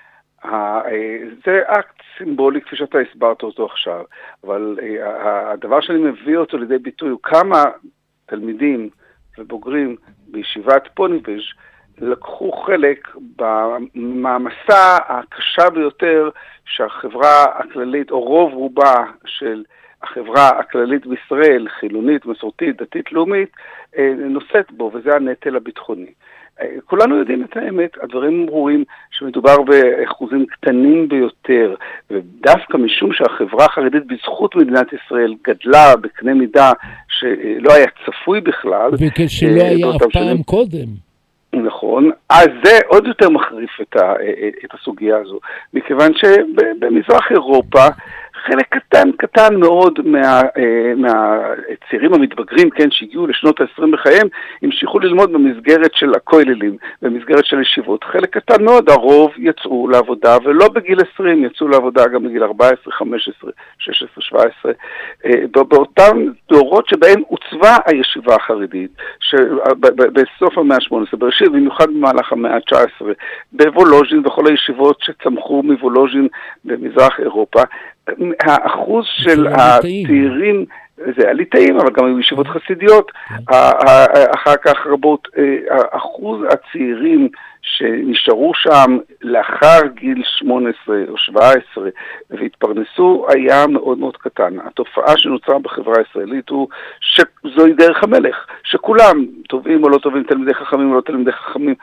זה אקט סימבולי כפי שאתה הסברת אותו עכשיו, אבל הדבר שאני מביא אותו לידי ביטוי הוא כמה תלמידים ובוגרים בישיבת פוניבז' לקחו חלק במסע הקשה ביותר שהחברה הכללית, או רוב רובה של החברה הכללית בישראל, חילונית, מסורתית, דתית, לאומית, נושאת בו, וזה הנטל הביטחוני. כולנו יודעים את האמת, הדברים ברורים שמדובר באחוזים קטנים ביותר, ודווקא משום שהחברה החרדית בזכות מדינת ישראל גדלה בקנה מידה שלא היה צפוי בכלל. וכשלא היה אף פעם קודם. נכון, אז זה עוד יותר מחריף את הסוגיה הזו, מכיוון שבמזרח אירופה חלק קטן מאוד מהצעירים המתבגרים, כן, שהגיעו לשנות ה-20 בחייהם, המשיכו ללמוד במסגרת של הכוללים, במסגרת של ישיבות. חלק קטן מאוד, הרוב יצאו לעבודה, ולא בגיל 20, יצאו לעבודה גם בגיל 14, 15, 16, 17, באותם דורות שבהם עוצבה הישיבה החרדית, בסוף המאה ה-18, בראשית, במיוחד במהלך המאה ה-19, בוולוז'ין וכל הישיבות שצמחו מוולוז'ין במזרח אירופה, האחוז של הצעירים, זה הליטאים, אבל גם בישיבות חסידיות, אחר כך רבות, אחוז הצעירים שנשארו שם לאחר גיל 18 או 17 והתפרנסו היה מאוד מאוד קטן. התופעה שנוצרה בחברה הישראלית הוא שזוהי דרך המלך, שכולם טובים או לא טובים, תלמידי חכמים או לא תלמידי חכמים,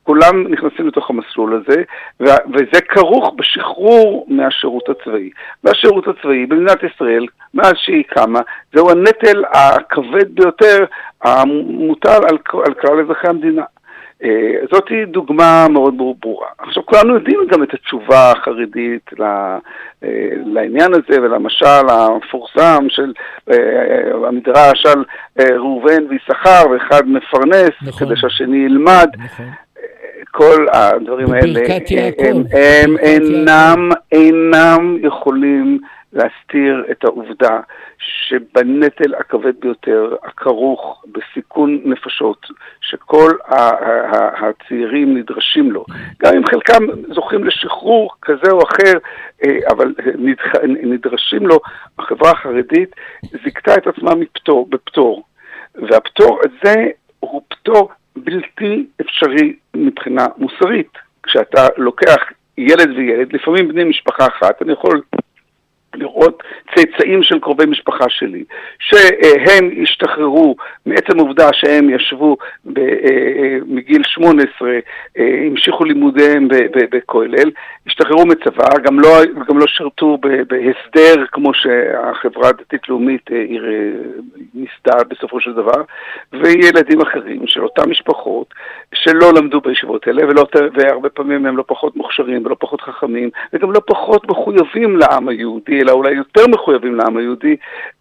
כולם נכנסים לתוך המסלול הזה, וזה כרוך בשחרור מהשירות הצבאי. והשירות הצבאי במדינת ישראל, מאז שהיא קמה, זהו הנטל הכבד ביותר המוטל על כלל אזרחי המדינה. זאת היא דוגמה מאוד ברורה. עכשיו, כולנו יודעים גם את התשובה החרדית לעניין הזה, ולמשל המפורסם של המדרש על ראובן ויששכר, ואחד מפרנס, נכון. כדי שהשני ילמד. נכון. כל הדברים האלה הם אינם יכולים להסתיר את העובדה שבנטל הכבד ביותר, הכרוך בסיכון נפשות, שכל הצעירים נדרשים לו. גם אם חלקם זוכים לשחרור כזה או אחר, אבל נדרשים לו, החברה החרדית זיקתה את עצמה בפטור. והפטור הזה הוא פטור בלתי אפשרי מבחינה מוסרית. כשאתה לוקח ילד וילד, לפעמים בני משפחה אחת, אני יכול לראות צאצאים של קרובי משפחה שלי, שהם השתחררו מעצם העובדה שהם ישבו מגיל 18, המשיכו לימודיהם בכולל, השתחררו מצבא, גם לא שרתו בהסדר כמו שהחברה הדתית-לאומית ניסתה בסופו של דבר, וילדים אחרים של אותם משפחות שלא למדו בישיבות האלה, והרבה פעמים הם לא פחות מוכשרים ולא פחות חכמים, וגם לא פחות מחויבים לעם היהודי, אלא אולי יותר מחויבים לעם היהודי,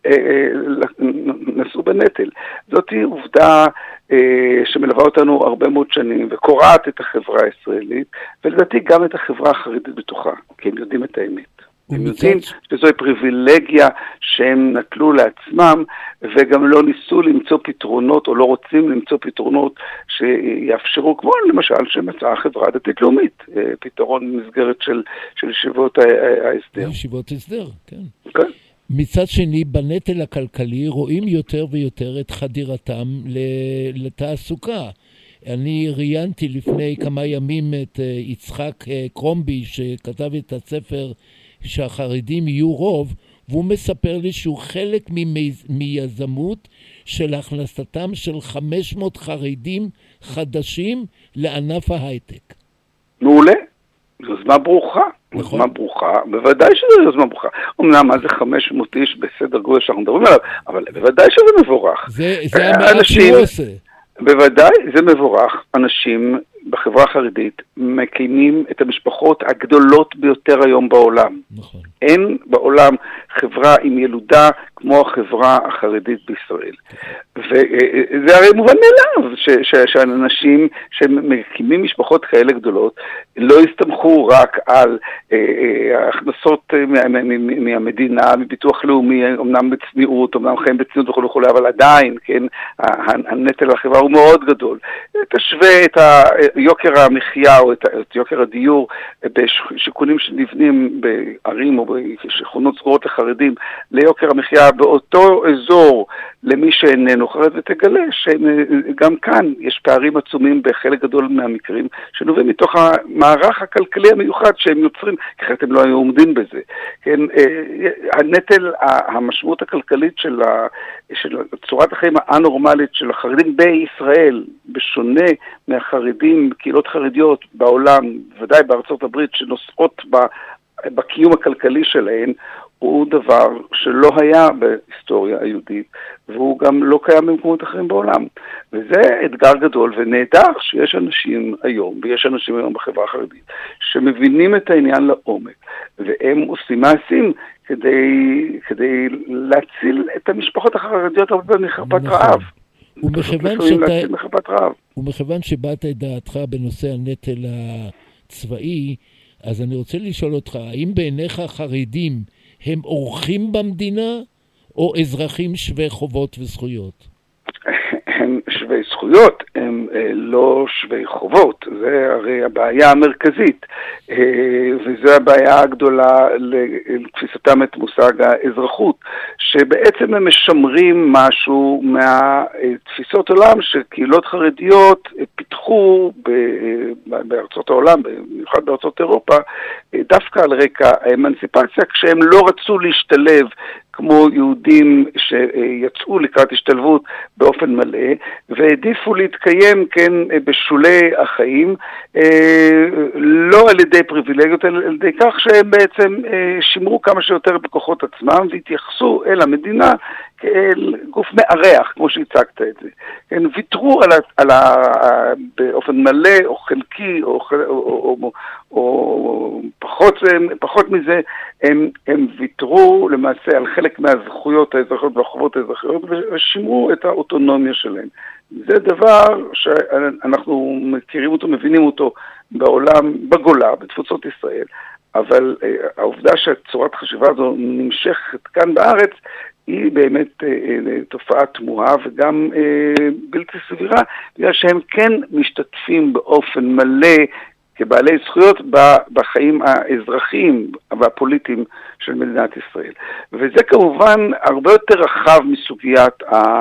נשאו בנטל. זאת היא עובדה שמלווה אותנו הרבה מאוד שנים, וקורעת את החברה הישראלית, ולדעתי גם את החברה החרדית בתוכה, כי הם יודעים את האמת. הם יודעים שזוהי פריבילגיה שהם נטלו לעצמם, וגם לא ניסו למצוא פתרונות, או לא רוצים למצוא פתרונות שיאפשרו, כמו למשל שמצאה החברה הדתית-לאומית, פתרון במסגרת של ישיבות ההסדר. ישיבות הסדר, כן. כן. מצד שני, בנטל הכלכלי רואים יותר ויותר את חדירתם לתעסוקה. אני ראיינתי לפני כמה ימים את יצחק קרומבי, שכתב את הספר שהחרדים יהיו רוב, והוא מספר לי שהוא חלק מיזמות של הכנסתם של 500 חרדים חדשים לענף ההייטק. מעולה. יוזמה ברוכה. נכון. יוזמה ברוכה, בוודאי שזו יוזמה ברוכה. אמנם מה זה 500 איש בסדר גודל שאנחנו מדברים עליו, אבל בוודאי שזה מבורך. זה המעט שהוא עושה. בוודאי זה מבורך. אנשים בחברה החרדית מקימים את המשפחות הגדולות ביותר היום בעולם. נכון. אין בעולם חברה עם ילודה כמו החברה החרדית בישראל. וזה הרי מובן מאליו, שאנשים שמקימים משפחות כאלה גדולות לא הסתמכו רק על הכנסות מהמדינה, מביטוח לאומי, אמנם בצניעות, אמנם חיים בצניעות וכו', אבל עדיין, כן, הנטל החברה הוא מאוד גדול. תשווה את יוקר המחיה או את יוקר הדיור בשיכונים שנבנים בערים או בשכונות סגורות לחרדים ליוקר המחיה באותו אזור למי שאיננו חרד, ותגלה שגם כאן יש פערים עצומים בחלק גדול מהמקרים שנובעים מתוך המערך הכלכלי המיוחד שהם יוצרים, כי אחרת הם לא היו עומדים בזה. כן, הנטל, המשמעות הכלכלית של צורת החיים האנורמלית של החרדים בישראל, בשונה מהחרדים, קהילות חרדיות בעולם, ודאי בארצות הברית, שנושאות בקיום הכלכלי שלהן, הוא דבר שלא היה בהיסטוריה היהודית, והוא גם לא קיים במקומות אחרים בעולם. וזה אתגר גדול, ונהדר שיש אנשים היום, ויש אנשים היום בחברה החרדית, שמבינים את העניין לעומק, והם עושים מעשים כדי להציל את המשפחות החרדיות הרבה מחרפת רעב. ומכיוון שבאת את דעתך בנושא הנטל הצבאי, אז אני רוצה לשאול אותך, האם בעיניך חרדים הם אורחים במדינה, או אזרחים שווי חובות וזכויות? הם שווי זכויות, הם לא שווי חובות. זה הרי הבעיה המרכזית, וזו הבעיה הגדולה לתפיסתם את מושג האזרחות, שבעצם הם משמרים משהו מהתפיסות עולם שקהילות חרדיות פיתחו בארצות העולם, במיוחד בארצות אירופה, דווקא על רקע האמנסיפציה, כשהם לא רצו להשתלב כמו יהודים שיצאו לקראת השתלבות באופן מלא, והעדיפו להתקיים כן בשולי החיים, לא על ידי פריבילגיות, אלא על ידי כך שהם בעצם שימרו כמה שיותר בכוחות עצמם, והתייחסו אל המדינה כאל גוף מארח, כמו שהצגת את זה. הם ויתרו באופן מלא או חלקי או פחות מזה, הם ויתרו למעשה על חלק מהזכויות האזרחיות והחובות האזרחיות ושימרו את האוטונומיה שלהם. זה דבר שאנחנו מכירים אותו, מבינים אותו בעולם, בגולה, בתפוצות ישראל, אבל העובדה שהצורת חשיבה הזו נמשכת כאן בארץ היא באמת תופעה תמוהה וגם בלתי סבירה, בגלל שהם כן משתתפים באופן מלא כבעלי זכויות בחיים האזרחיים והפוליטיים של מדינת ישראל. וזה כמובן הרבה יותר רחב מסוגיית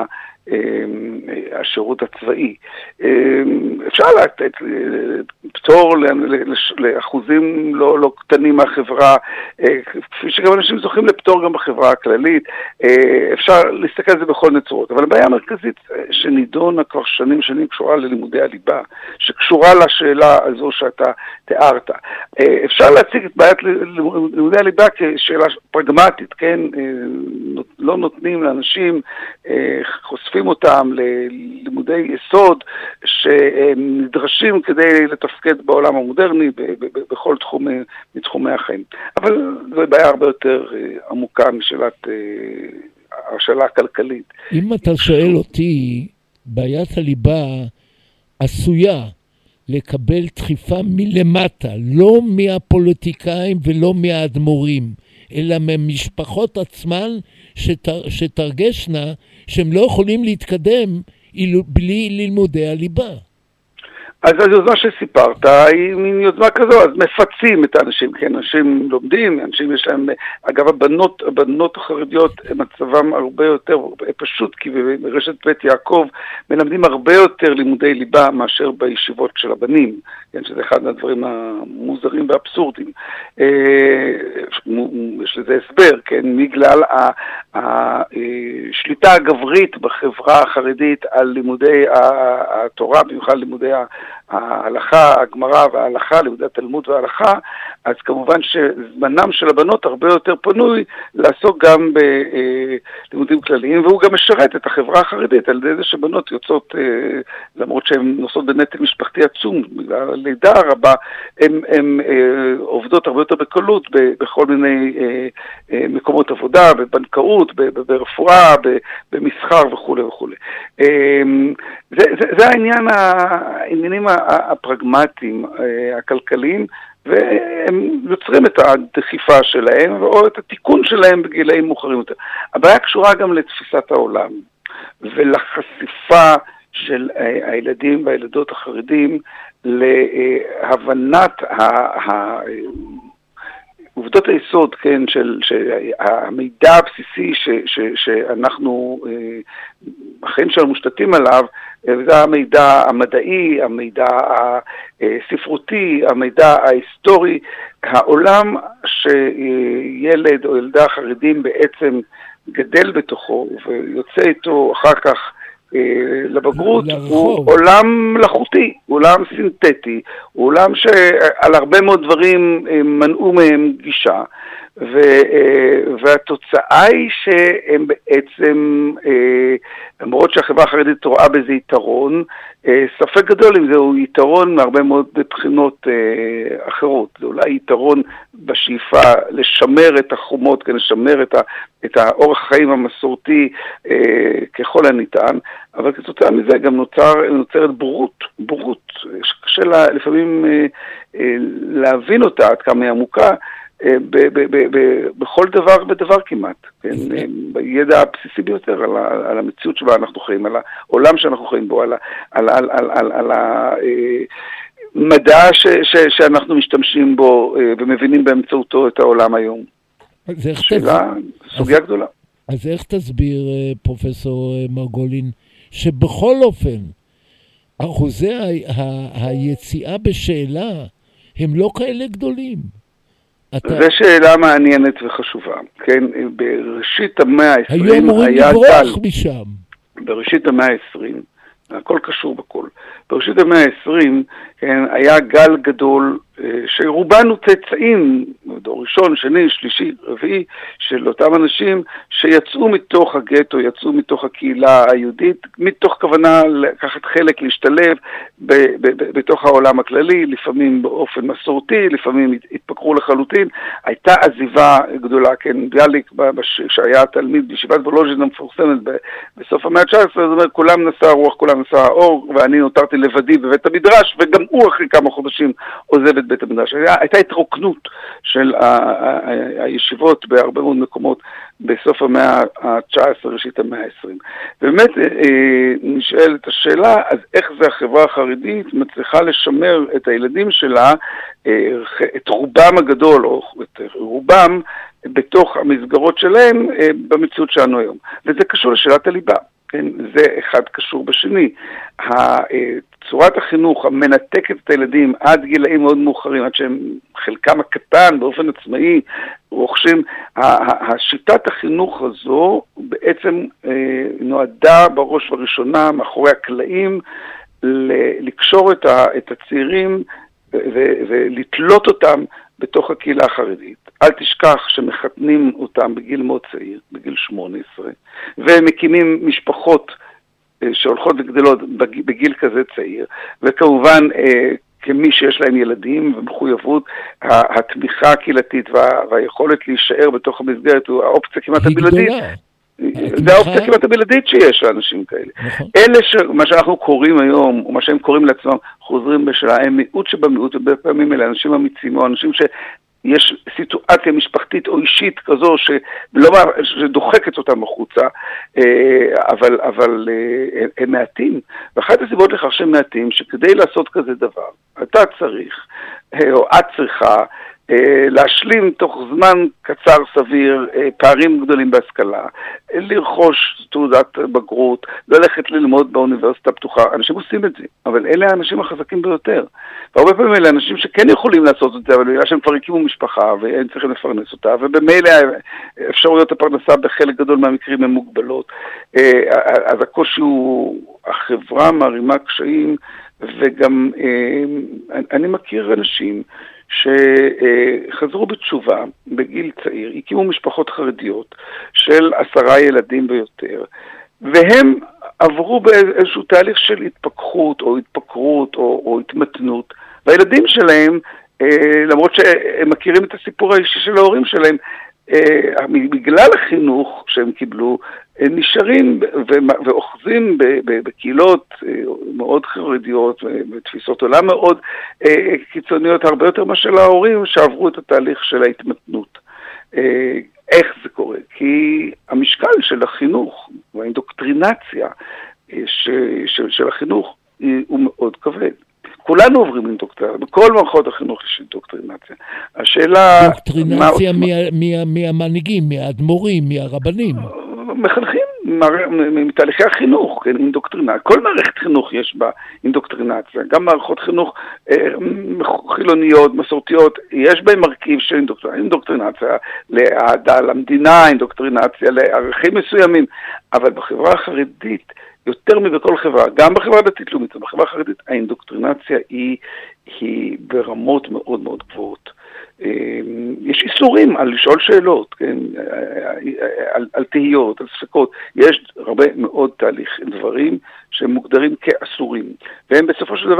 השירות הצבאי. אפשר לתת פטור לאחוזים לא קטנים מהחברה, כפי שגם אנשים זוכים לפטור גם בחברה הכללית. אפשר להסתכל על זה בכל נצורות, אבל הבעיה המרכזית שנידונה כבר שנים קשורה ללימודי הליבה, שקשורה לשאלה הזו שאתה תיארת. אפשר להציג את בעיית לימודי הליבה כשאלה פרגמטית, כן? לא נותנים לאנשים, חושפים אותם ללימודי יסוד שנדרשים כדי לתפקד בעולם המודרני בכל מתחומי החיים. אבל זו בעיה הרבה יותר עמוקה משאלת השאלה הכלכלית. אם אתה שואל אותי, בעיית הליבה עשויה לקבל דחיפה מלמטה, לא מהפוליטיקאים ולא מהאדמו"רים, אלא ממשפחות עצמן שתרגשנה שהם לא יכולים להתקדם בלי לימודי הליבה. אז היוזמה שסיפרת היא מין יוזמה כזו, אז מפצים את האנשים, כן, אנשים לומדים, אנשים יש להם, אגב הבנות החרדיות מצבם הרבה יותר פשוט, כי ברשת בית יעקב מלמדים הרבה יותר לימודי ליבה מאשר בישיבות של הבנים, כן, שזה אחד מהדברים המוזרים והאבסורדים. יש לזה הסבר, כן, בגלל השליטה הגברית בחברה החרדית על לימודי התורה, במיוחד לימודי ההלכה, הגמרא וההלכה, לימודי התלמוד וההלכה, אז כמובן שזמנם של הבנות הרבה יותר פנוי לעסוק גם בלימודים כלליים, והוא גם משרת את החברה החרדית, על ידי זה שבנות יוצאות, למרות שהן נושאות בנטל משפחתי עצום, בגלל הלידה הרבה, הן עובדות הרבה יותר בקלות בכל מיני מקומות עבודה, בבנקאות, ברפואה, במסחר וכו' וכו'. זה העניינים הפרגמטיים, הכלכליים, והם יוצרים את הדחיפה שלהם, או את התיקון שלהם בגילאים מאוחרים יותר. הבעיה קשורה גם לתפיסת העולם, ולחשיפה של הילדים והילדות החרדים, להבנת עובדות היסוד, כן, של המידע הבסיסי שאנחנו, החיים שלנו מושתתים עליו, זה המידע המדעי, המידע הספרותי, המידע ההיסטורי, העולם שילד או ילדה חרדים בעצם גדל בתוכו ויוצא איתו אחר כך לבגרות, הוא עולם מלאכותי, עולם סינתטי, הוא עולם שעל הרבה מאוד דברים מנעו מהם גישה, והתוצאה היא שהם בעצם, למרות שהחברה החרדית רואה בזה יתרון, ספק גדול אם זהו יתרון מהרבה מאוד בחינות אחרות. זה אולי יתרון בשאיפה לשמר את החומות, לשמר את האורח החיים המסורתי ככל הניתן, אבל כתוצאה מזה גם נוצרת בורות. קשה לפעמים להבין אותה עד כמה היא עמוקה, בכל דבר כמעט, כן? בידע הבסיסי ביותר על המציאות שבה אנחנו חיים, על העולם שאנחנו חיים בו, על המדע שאנחנו משתמשים בו ומבינים באמצעותו את העולם היום. שאלה, סוגיה גדולה. אז איך תסביר, פרופסור מרגולין, שבכל אופן אחוזי היציאה בשאלה הם לא כאלה גדולים? זו שאלה מעניינת וחשובה, כן? בראשית המאה ה-20 היום אומרים לברוח משם. בראשית המאה ה-20, הכל קשור בכל. בראשית המאה ה-20 היה גל גדול שרובנו צאצאים, דור ראשון, שני, שלישי, רביעי, של אותם אנשים שיצאו מתוך הגטו, יצאו מתוך הקהילה היהודית, מתוך כוונה לקחת חלק, להשתלב בתוך העולם הכללי, לפעמים באופן מסורתי, לפעמים התפקרו לחלוטין. הייתה עזיבה גדולה, כן, ביאליק, שהיה תלמיד בישיבת וולוז'ין המפורסמת בסוף המאה ה-19, זאת אומרת, כולם נשא הרוח, כולם נשא האור, ואני נותרתי לבדי בבית המדרש, וגם הוא אחרי כמה חודשים עוזב את בית המדרש. הייתה התרוקנות של הישיבות בהרבה מאוד מקומות בסוף המאה ה-19, ראשית המאה ה-20. באמת נשאלת השאלה, אז איך זה החברה החרדית מצליחה לשמר את הילדים שלה, את רובם הגדול, או את רובם, בתוך המסגרות שלהם במציאות שלנו היום. וזה קשור לשאלת הליבה. כן, זה אחד קשור בשני. צורת החינוך המנתקת את הילדים עד גילאים מאוד מאוחרים, עד שהם חלקם הקטן באופן עצמאי רוכשים, השיטת החינוך הזו בעצם נועדה בראש ובראשונה מאחורי הקלעים לקשור את הצעירים ולתלות אותם בתוך הקהילה החרדית. אל תשכח שמחתנים אותם בגיל מאוד צעיר, בגיל 18, והם מקימים משפחות שהולכות וגדלות בגיל כזה צעיר, וכמובן כמי שיש להם ילדים ומחויבות, התמיכה הקהילתית והיכולת להישאר בתוך המסגרת הוא האופציה כמעט הבלעדית. זה האופציה כמעט הבלעדית שיש לאנשים כאלה. אלה מה שאנחנו קוראים היום, או מה שהם קוראים לעצמם, חוזרים בשאלה, הם מיעוט שבמיעוט, ובפעמים אלה אנשים אמיצים, או אנשים יש סיטואציה משפחתית או אישית כזו שדוחקת אותם החוצה, אבל הם מעטים. ואחת הסיבות לכך שהם מעטים, שכדי לעשות כזה דבר, אתה צריך, או את צריכה, להשלים תוך זמן קצר סביר פערים גדולים בהשכלה, לרכוש תעודת בגרות, ללכת ללמוד באוניברסיטה פתוחה. אנשים עושים את זה, אבל אלה האנשים החזקים ביותר. והרבה פעמים אלה אנשים שכן יכולים לעשות את זה, אבל בגלל שהם כבר הקימו משפחה והם צריכים לפרנס אותה, ובמילא אפשרויות הפרנסה בחלק גדול מהמקרים הן מוגבלות. אז הקושי הוא, החברה מערימה קשיים, וגם אני מכיר אנשים שחזרו בתשובה בגיל צעיר, הקימו משפחות חרדיות של 10 ילדים ויותר, והם עברו באיזשהו תהליך של התפכחות או התפקרות או התמתנות, והילדים שלהם, למרות שהם מכירים את הסיפור האישי של ההורים שלהם, בגלל החינוך שהם קיבלו, נשארים ואוחזים בקהילות מאוד חרדיות ותפיסות עולם מאוד קיצוניות, הרבה יותר מאשר ההורים שעברו את התהליך של ההתמתנות. איך זה קורה? כי המשקל של החינוך והאינדוקטרינציה של החינוך הוא מאוד כבד. כולנו עוברים אינדוקטרינציה, בכל מערכות החינוך יש אינדוקטרינציה. השאלה... אינדוקטרינציה מהמנהיגים, מהאדמו"רים, מהרבנים. מחנכים מתהליכי החינוך, כן, אינדוקטרינציה. כל מערכת חינוך יש בה אינדוקטרינציה. גם מערכות חינוך חילוניות, מסורתיות, יש בהן מרכיב של אינדוקטרינציה לאהדה למדינה, אינדוקטרינציה לערכים מסוימים. אבל בחברה החרדית, יותר מבכל חברה, גם בחברה דתית-לאומית, בחברה החרדית, האינדוקטרינציה היא ברמות מאוד מאוד גבוהות. יש איסורים על לשאול שאלות, כן? על תהיות, על ספקות. יש הרבה מאוד דברים שהם מוגדרים כאסורים. והם בסופו של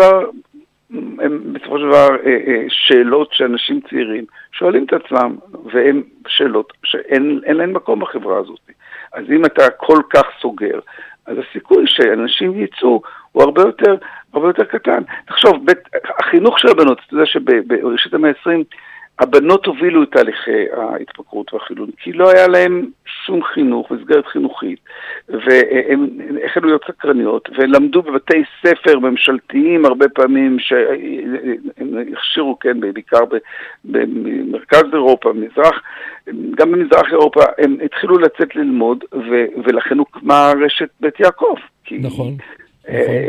דבר, שאלות שאנשים צעירים שואלים את עצמם, והם שאלות שאין להן מקום בחברה הזאת. אז אם אתה כל כך סוגר, אז הסיכוי שאנשים ייצאו הוא הרבה יותר קטן. תחשוב, החינוך של הבנות, אתה יודע שבראשית המאה ה-20, הבנות הובילו את תהליכי ההתפקרות והחילון, כי לא היה להם שום חינוך, מסגרת חינוכית, והם החלו להיות סקרניות, ולמדו בבתי ספר ממשלתיים הרבה פעמים, שהם הכשירו, כן, בעיקר במרכז אירופה, גם במזרח אירופה, הם התחילו לצאת ללמוד, ולכן הוקמה רשת בית יעקב. נכון.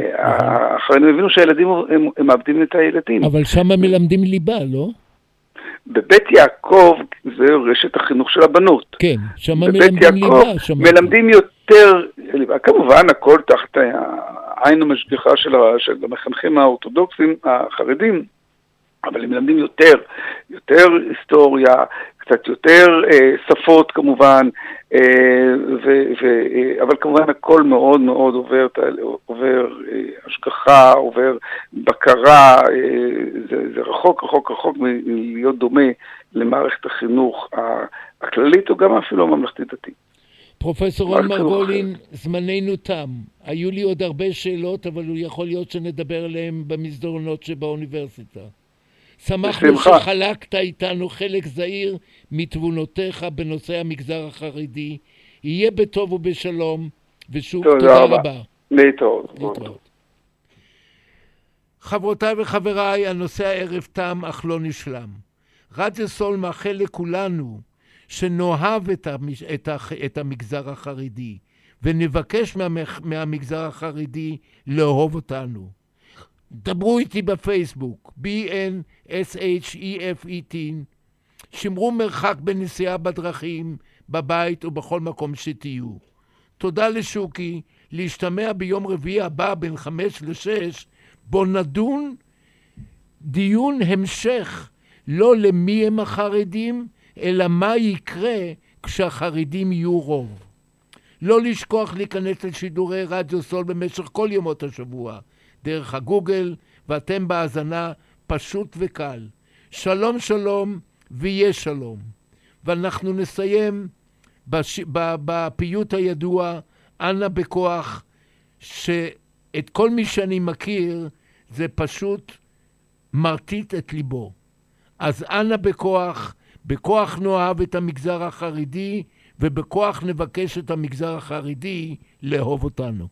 אחרינו הבינו שהילדים הם מאבדים את הילדים. אבל שם מלמדים ליבה, לא? בבית יעקב זה רשת החינוך של הבנות. כן, שם בבית מלמדים יעקב ליבה. מלמדים יותר ליבה. כמובן, הכל תחת העין המשגיחה של המחנכים האורתודוקסים, החרדים, אבל הם מלמדים יותר היסטוריה, קצת יותר שפות כמובן, אבל כמובן הכל מאוד מאוד עובר השגחה, עובר בקרה, זה רחוק מלהיות דומה למערכת החינוך הכללית או גם אפילו הממלכתית דתית. פרופסור רון מרגולין, זמננו תם. היו לי עוד הרבה שאלות, אבל יכול להיות שנדבר עליהם במסדרונות שבאוניברסיטה. שמחנו שחלקת איתנו חלק זהיר מתבונותיך בנושא המגזר החרדי. יהיה בטוב ובשלום, ושוב תודה רבה. להתראות. חברותיי וחבריי, הנושא הערב תם אך לא נשלם. רדיו סול מאחל לכולנו שנאהב את המגזר החרדי, ונבקש מהמגזר החרדי לאהוב אותנו. דברו איתי בפייסבוק, BNSHEFET, שמרו מרחק בנסיעה בדרכים, בבית ובכל מקום שתהיו. תודה לשוקי, להשתמע ביום רביעי הבא בין 5 ל-6, בו נדון דיון המשך, לא למי הם החרדים, אלא מה יקרה כשהחרדים יהיו רוב. לא לשכוח להיכנס לשידורי רדיו סול במשך כל ימות השבוע, דרך הגוגל, ואתם בהאזנה פשוט וקל. שלום שלום ויהיה שלום. ואנחנו נסיים בפיוט הידוע, אנא בכוח, שאת כל מי שאני מכיר, זה פשוט מרטיט את ליבו. אז אנא בכוח נאהב את המגזר החרדי, ובכוח נבקש את המגזר החרדי לאהוב אותנו.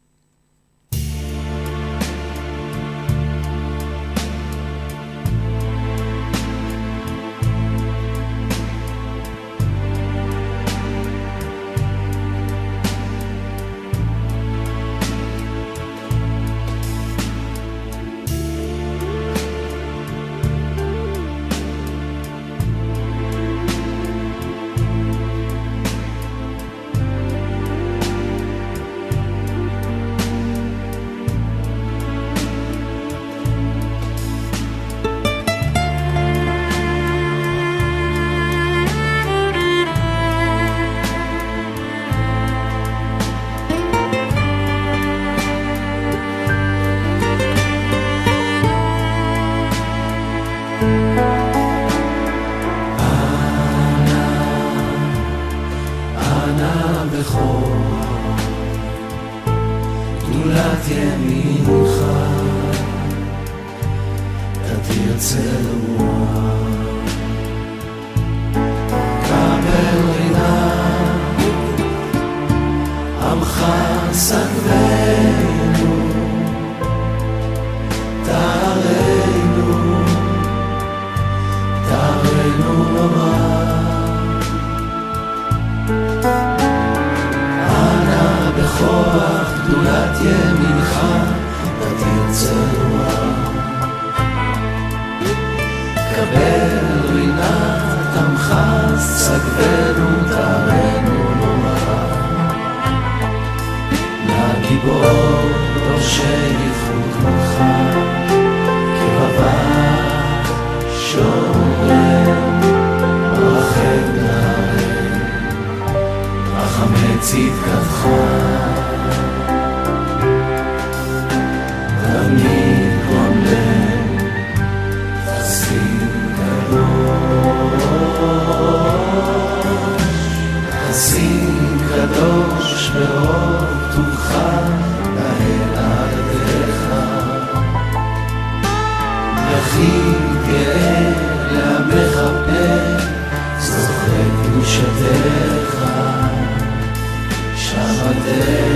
זוכר קדושתך, שם הדרך